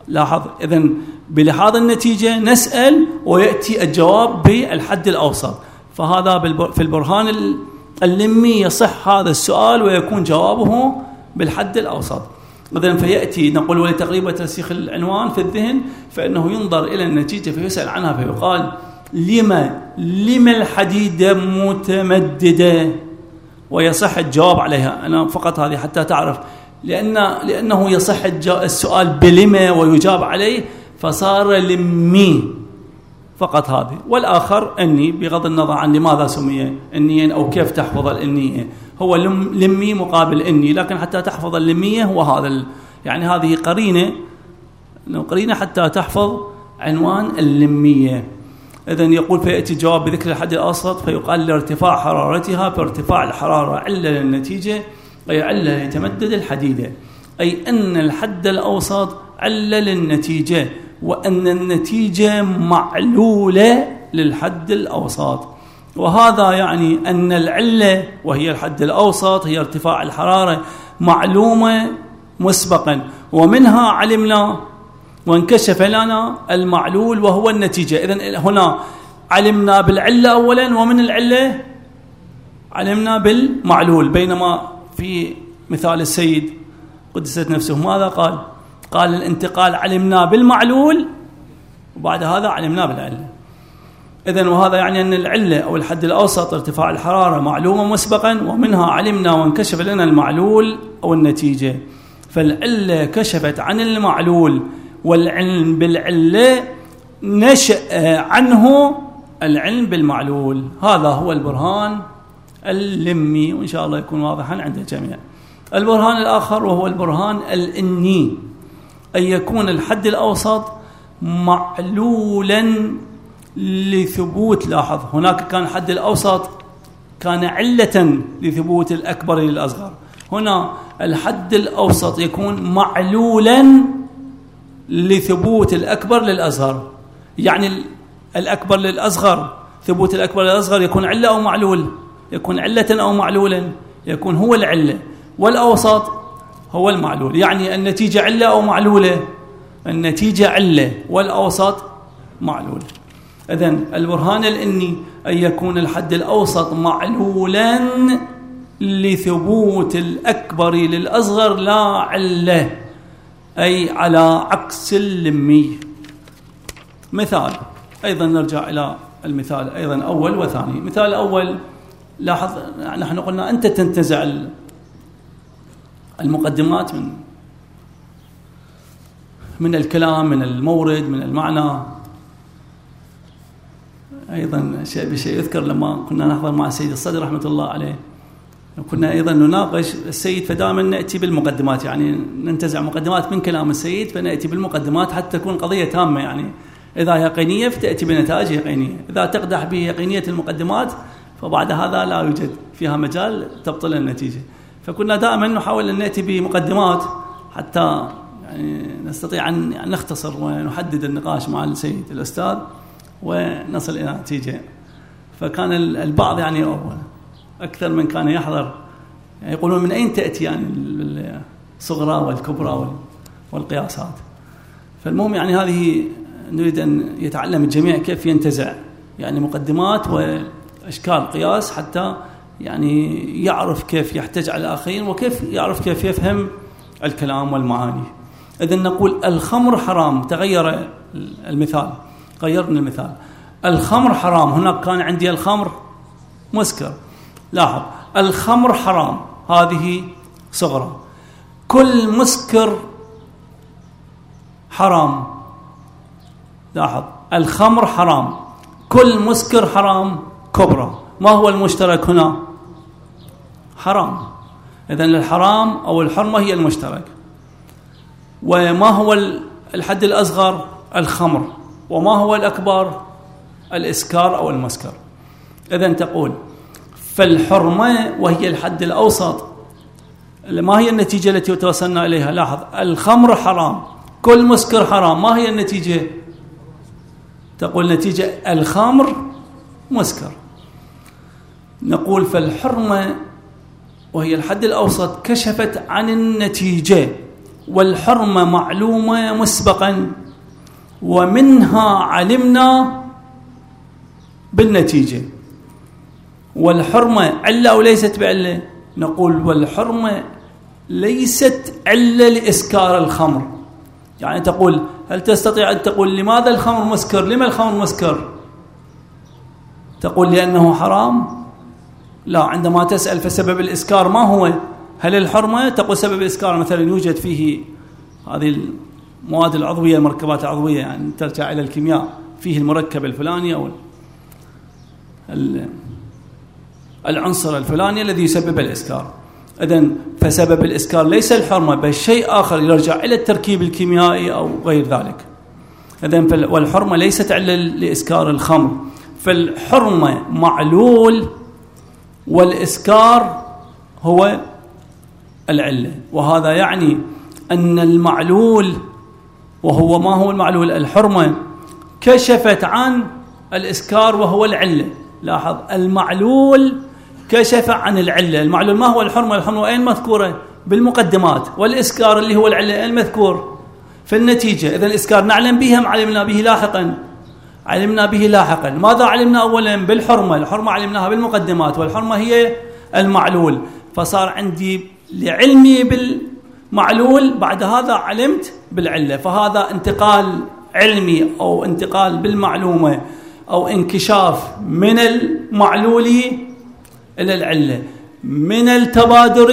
لاحظ، إذن بلحاظ النتيجة نسأل ويأتي الجواب بالحد الأوسط. فهذا في البرهان اللمي يصح هذا السؤال ويكون جوابه بالحد الأوسط. إذن فيأتي نقول ولتقريب وترسيخ العنوان في الذهن، فإنه ينظر إلى النتيجة فيسأل عنها فيقال لما لما الحديدة متمددة، ويصح الجواب عليها. أنا فقط هذه حتى تعرف، لأن لأنه يصح السؤال بلما ويجاب عليه فصار لمي فقط هذه، والآخر أني بغض النظر عن لماذا سمي أنيا أو كيف تحفظ الأنية، هو لمي مقابل أني، لكن حتى تحفظ اللمية هو هذا ال... يعني هذه قرينة قرينة حتى تحفظ عنوان اللمية. إذن يقول فيأتي الجواب بذكر الحد الأوسط فيقال لارتفاع حرارتها، فارتفاع الحرارة علة للنتيجة أي علة يتمدد الحديدة، أي أن الحد الأوسط علة للنتيجة، وأن النتيجة معلولة للحد الأوسط. وهذا يعني أن العلة وهي الحد الأوسط هي ارتفاع الحرارة معلومة مسبقا، ومنها علمنا وانكشف لنا المعلول وهو النتيجة. إذن هنا علمنا بالعلة أولا، ومن العلة علمنا بالمعلول. بينما في مثال السيد قدست نفسه ماذا قال؟ قال الانتقال علمنا بالمعلول وبعد هذا علمنا بالعلة. إذن وهذا يعني أن العلة أو الحد الأوسط ارتفاع الحرارة معلومة مسبقا، ومنها علمنا وانكشف لنا المعلول أو النتيجة. فالعلة كشفت عن المعلول، والعلم بالعلة نشأ عنه العلم بالمعلول. هذا هو البرهان اللمي، وإن شاء الله يكون واضحا عند الجميع. البرهان الآخر وهو البرهان الإني، أن يكون الحد الأوسط معلولا لثبوت. لاحظ هناك كان الحد الأوسط كان علة لثبوت الأكبر للأصغر، هنا الحد الأوسط يكون معلولا لثبوت الأكبر للأصغر. يعني الأكبر للأصغر، ثبوت الأكبر للأصغر يكون علة أو معلول؟ يكون علة أو معلولا؟ يكون هو العلة، والأوسط هو المعلول. يعني النتيجة علة أو معلولة؟ النتيجة علة والأوسط معلول. إذن البرهان الإني أن يكون الحد الأوسط معلولا لثبوت الأكبر للأصغر لا علة، أي على عكس اللمي. مثال أيضا نرجع إلى المثال أيضا أول وثاني. مثال أول، لاحظ نحن قلنا أنت تنتزع المقدمات من من الكلام، من المورد، من المعنى. أيضا شيء بشيء يذكر لما كنا نحضر مع السيد الصدر رحمة الله عليه، كنا أيضا نناقش السيد، فدائما نأتي بالمقدمات، يعني ننتزع مقدمات من كلام السيد فنأتي بالمقدمات حتى تكون قضية تامة. يعني إذا يقينية فتأتي بنتائج يقينية، إذا تقدح بيقينية المقدمات فبعد هذا لا يوجد فيها مجال تبطل النتيجة. فكنا دائما نحاول أن نأتي بمقدمات حتى يعني نستطيع أن نختصر ونحدد النقاش مع السيد الأستاذ ونصل إلى نتيجة. فكان البعض يعني أكثر من كان يحضر يعني يقولون من أين تأتي يعني الصغرى والكبرى والقياسات. فالمهم يعني هذه نريد أن يتعلم الجميع كيف ينتزع يعني مقدمات وأشكال قياس، حتى يعني يعرف كيف يحتج على الآخرين وكيف يعرف كيف يفهم الكلام والمعاني. إذن نقول الخمر حرام، تغير المثال، غيرنا المثال. الخمر حرام، هناك كان عندي الخمر مسكر، لاحظ الخمر حرام هذه صغرى، كل مسكر حرام. لاحظ الخمر حرام، كل مسكر حرام كبرى. ما هو المشترك هنا؟ حرام. إذن الحرام أو الحرمة هي المشترك. وما هو الحد الأصغر؟ الخمر. وما هو الأكبر؟ الإسكار أو المسكر. إذن تقول فالحرمة وهي الحد الأوسط، ما هي النتيجة التي توصلنا إليها؟ لاحظ الخمر حرام، كل مسكر حرام، ما هي النتيجة؟ تقول نتيجة الخمر مسكر. نقول فالحرمة وهي الحد الأوسط كشفت عن النتيجة، والحرمة معلومة مسبقا ومنها علمنا بالنتيجة. والحرمة علة أو ليست بعلة؟ نقول والحرمة ليست علة لإسكار الخمر. يعني تقول هل تستطيع أن تقول لماذا الخمر مسكر؟ لما الخمر مسكر؟ تقول لأنه حرام؟ لا. عندما تسأل فسبب الإسكار ما هو؟ هل الحرمة؟ تقول سبب الإسكار مثلا يوجد فيه هذه المواد العضوية المركبات العضوية، يعني ترجع إلى الكيمياء، فيه المركب الفلاني أو العنصر الفلاني الذي يسبب الإسكار. إذن فسبب الإسكار ليس الحرمة بل شيء آخر يرجع إلى التركيب الكيميائي أو غير ذلك. إذن والحرمة ليست علة لإسكار الخمر، فالحرمة معلول والإسكار هو العلة. وهذا يعني أن المعلول، وهو ما هو المعلول؟ الحرمة كشفت عن الإسكار وهو العلة. لاحظ، المعلول كشف عن العلة. المعلول ما هو؟ الحرمة. الحرمة أين مذكورة؟ بالمقدمات. والإسكار اللي هو العلة أين مذكور؟ في النتيجة. إذن الإسكار نعلم به أم علمنا به لاحقا؟ علمنا به لاحقا. ماذا علمنا أولا؟ بالحرمة. الحرمة علمناها بالمقدمات، والحرمة هي المعلول. فصار عندي لعلمي بالمعلول بعد هذا علمت بالعلة. فهذا انتقال علمي أو انتقال بالمعلومة أو انكشاف من المعلول إلى العلة، من التبادر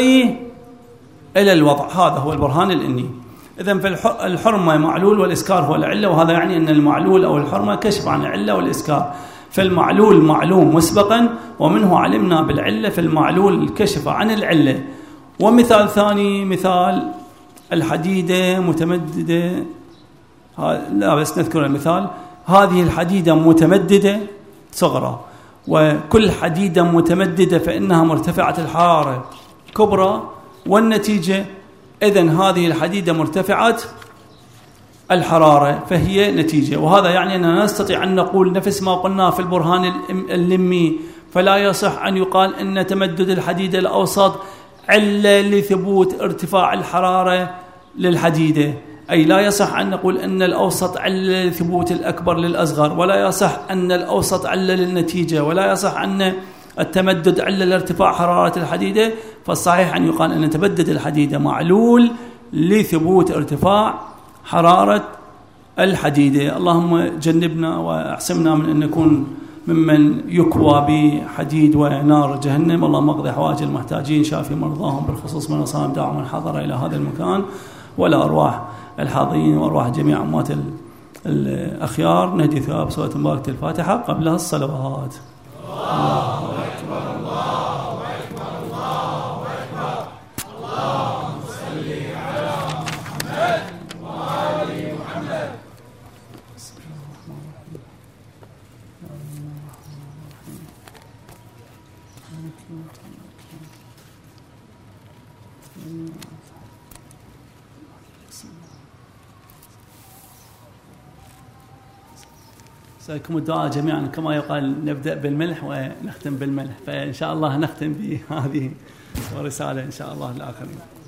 إلى الوضع. هذا هو البرهان الإني. إذن فالحرمة معلول والإسكار هو العلة، وهذا يعني أن المعلول أو الحرمة كشف عن العلة والإسكار. فالمعلول معلوم مسبقا ومنه علمنا بالعلة، فالمعلول كشف عن العلة. ومثال ثاني، مثال الحديدة متمددة. لا بس نذكر المثال. هذه الحديدة متمددة صغرى، وكل حديدة متمددة فإنها مرتفعة الحرارة كبرى، والنتيجة إذن هذه الحديدة مرتفعة الحرارة فهي نتيجة. وهذا يعني أننا نستطيع أن نقول نفس ما قلنا في البرهان اللمي، فلا يصح أن يقال أن تمدد الحديدة الأوسط علة لثبوت ارتفاع الحرارة للحديدة. أي لا يصح أن نقول أن الأوسط علة لثبوت الأكبر للأصغر، ولا يصح أن الأوسط علة للنتيجة، ولا يصح أن التمدد علة لارتفاع حرارة الحديدة. فالصحيح أن يقال أن تمدد الحديدة معلول لثبوت ارتفاع حرارة الحديدة. اللهم جنبنا وأعصمنا من أن نكون ممن يكوى بحديد ونار جهنم. اللهم اقضي حوائج المحتاجين، شافي مرضاهم، بالخصوص من أصحاب دعوة من حضر إلى هذا المكان، ولا أرواح الحاضرين وأرواح جميع أموات الأخيار. نهدي ثواب سورة مباركة الفاتحة قبلها الصلوات. الله أكبر، الله أكبر، الله أكبر. اللهم صل على محمد وآل محمد. سأكون الدعاء جميعا كما يقال، نبدأ بالملح ونختم بالملح، فإن شاء الله نختم بهذه ورسالة إن شاء الله للآخرين.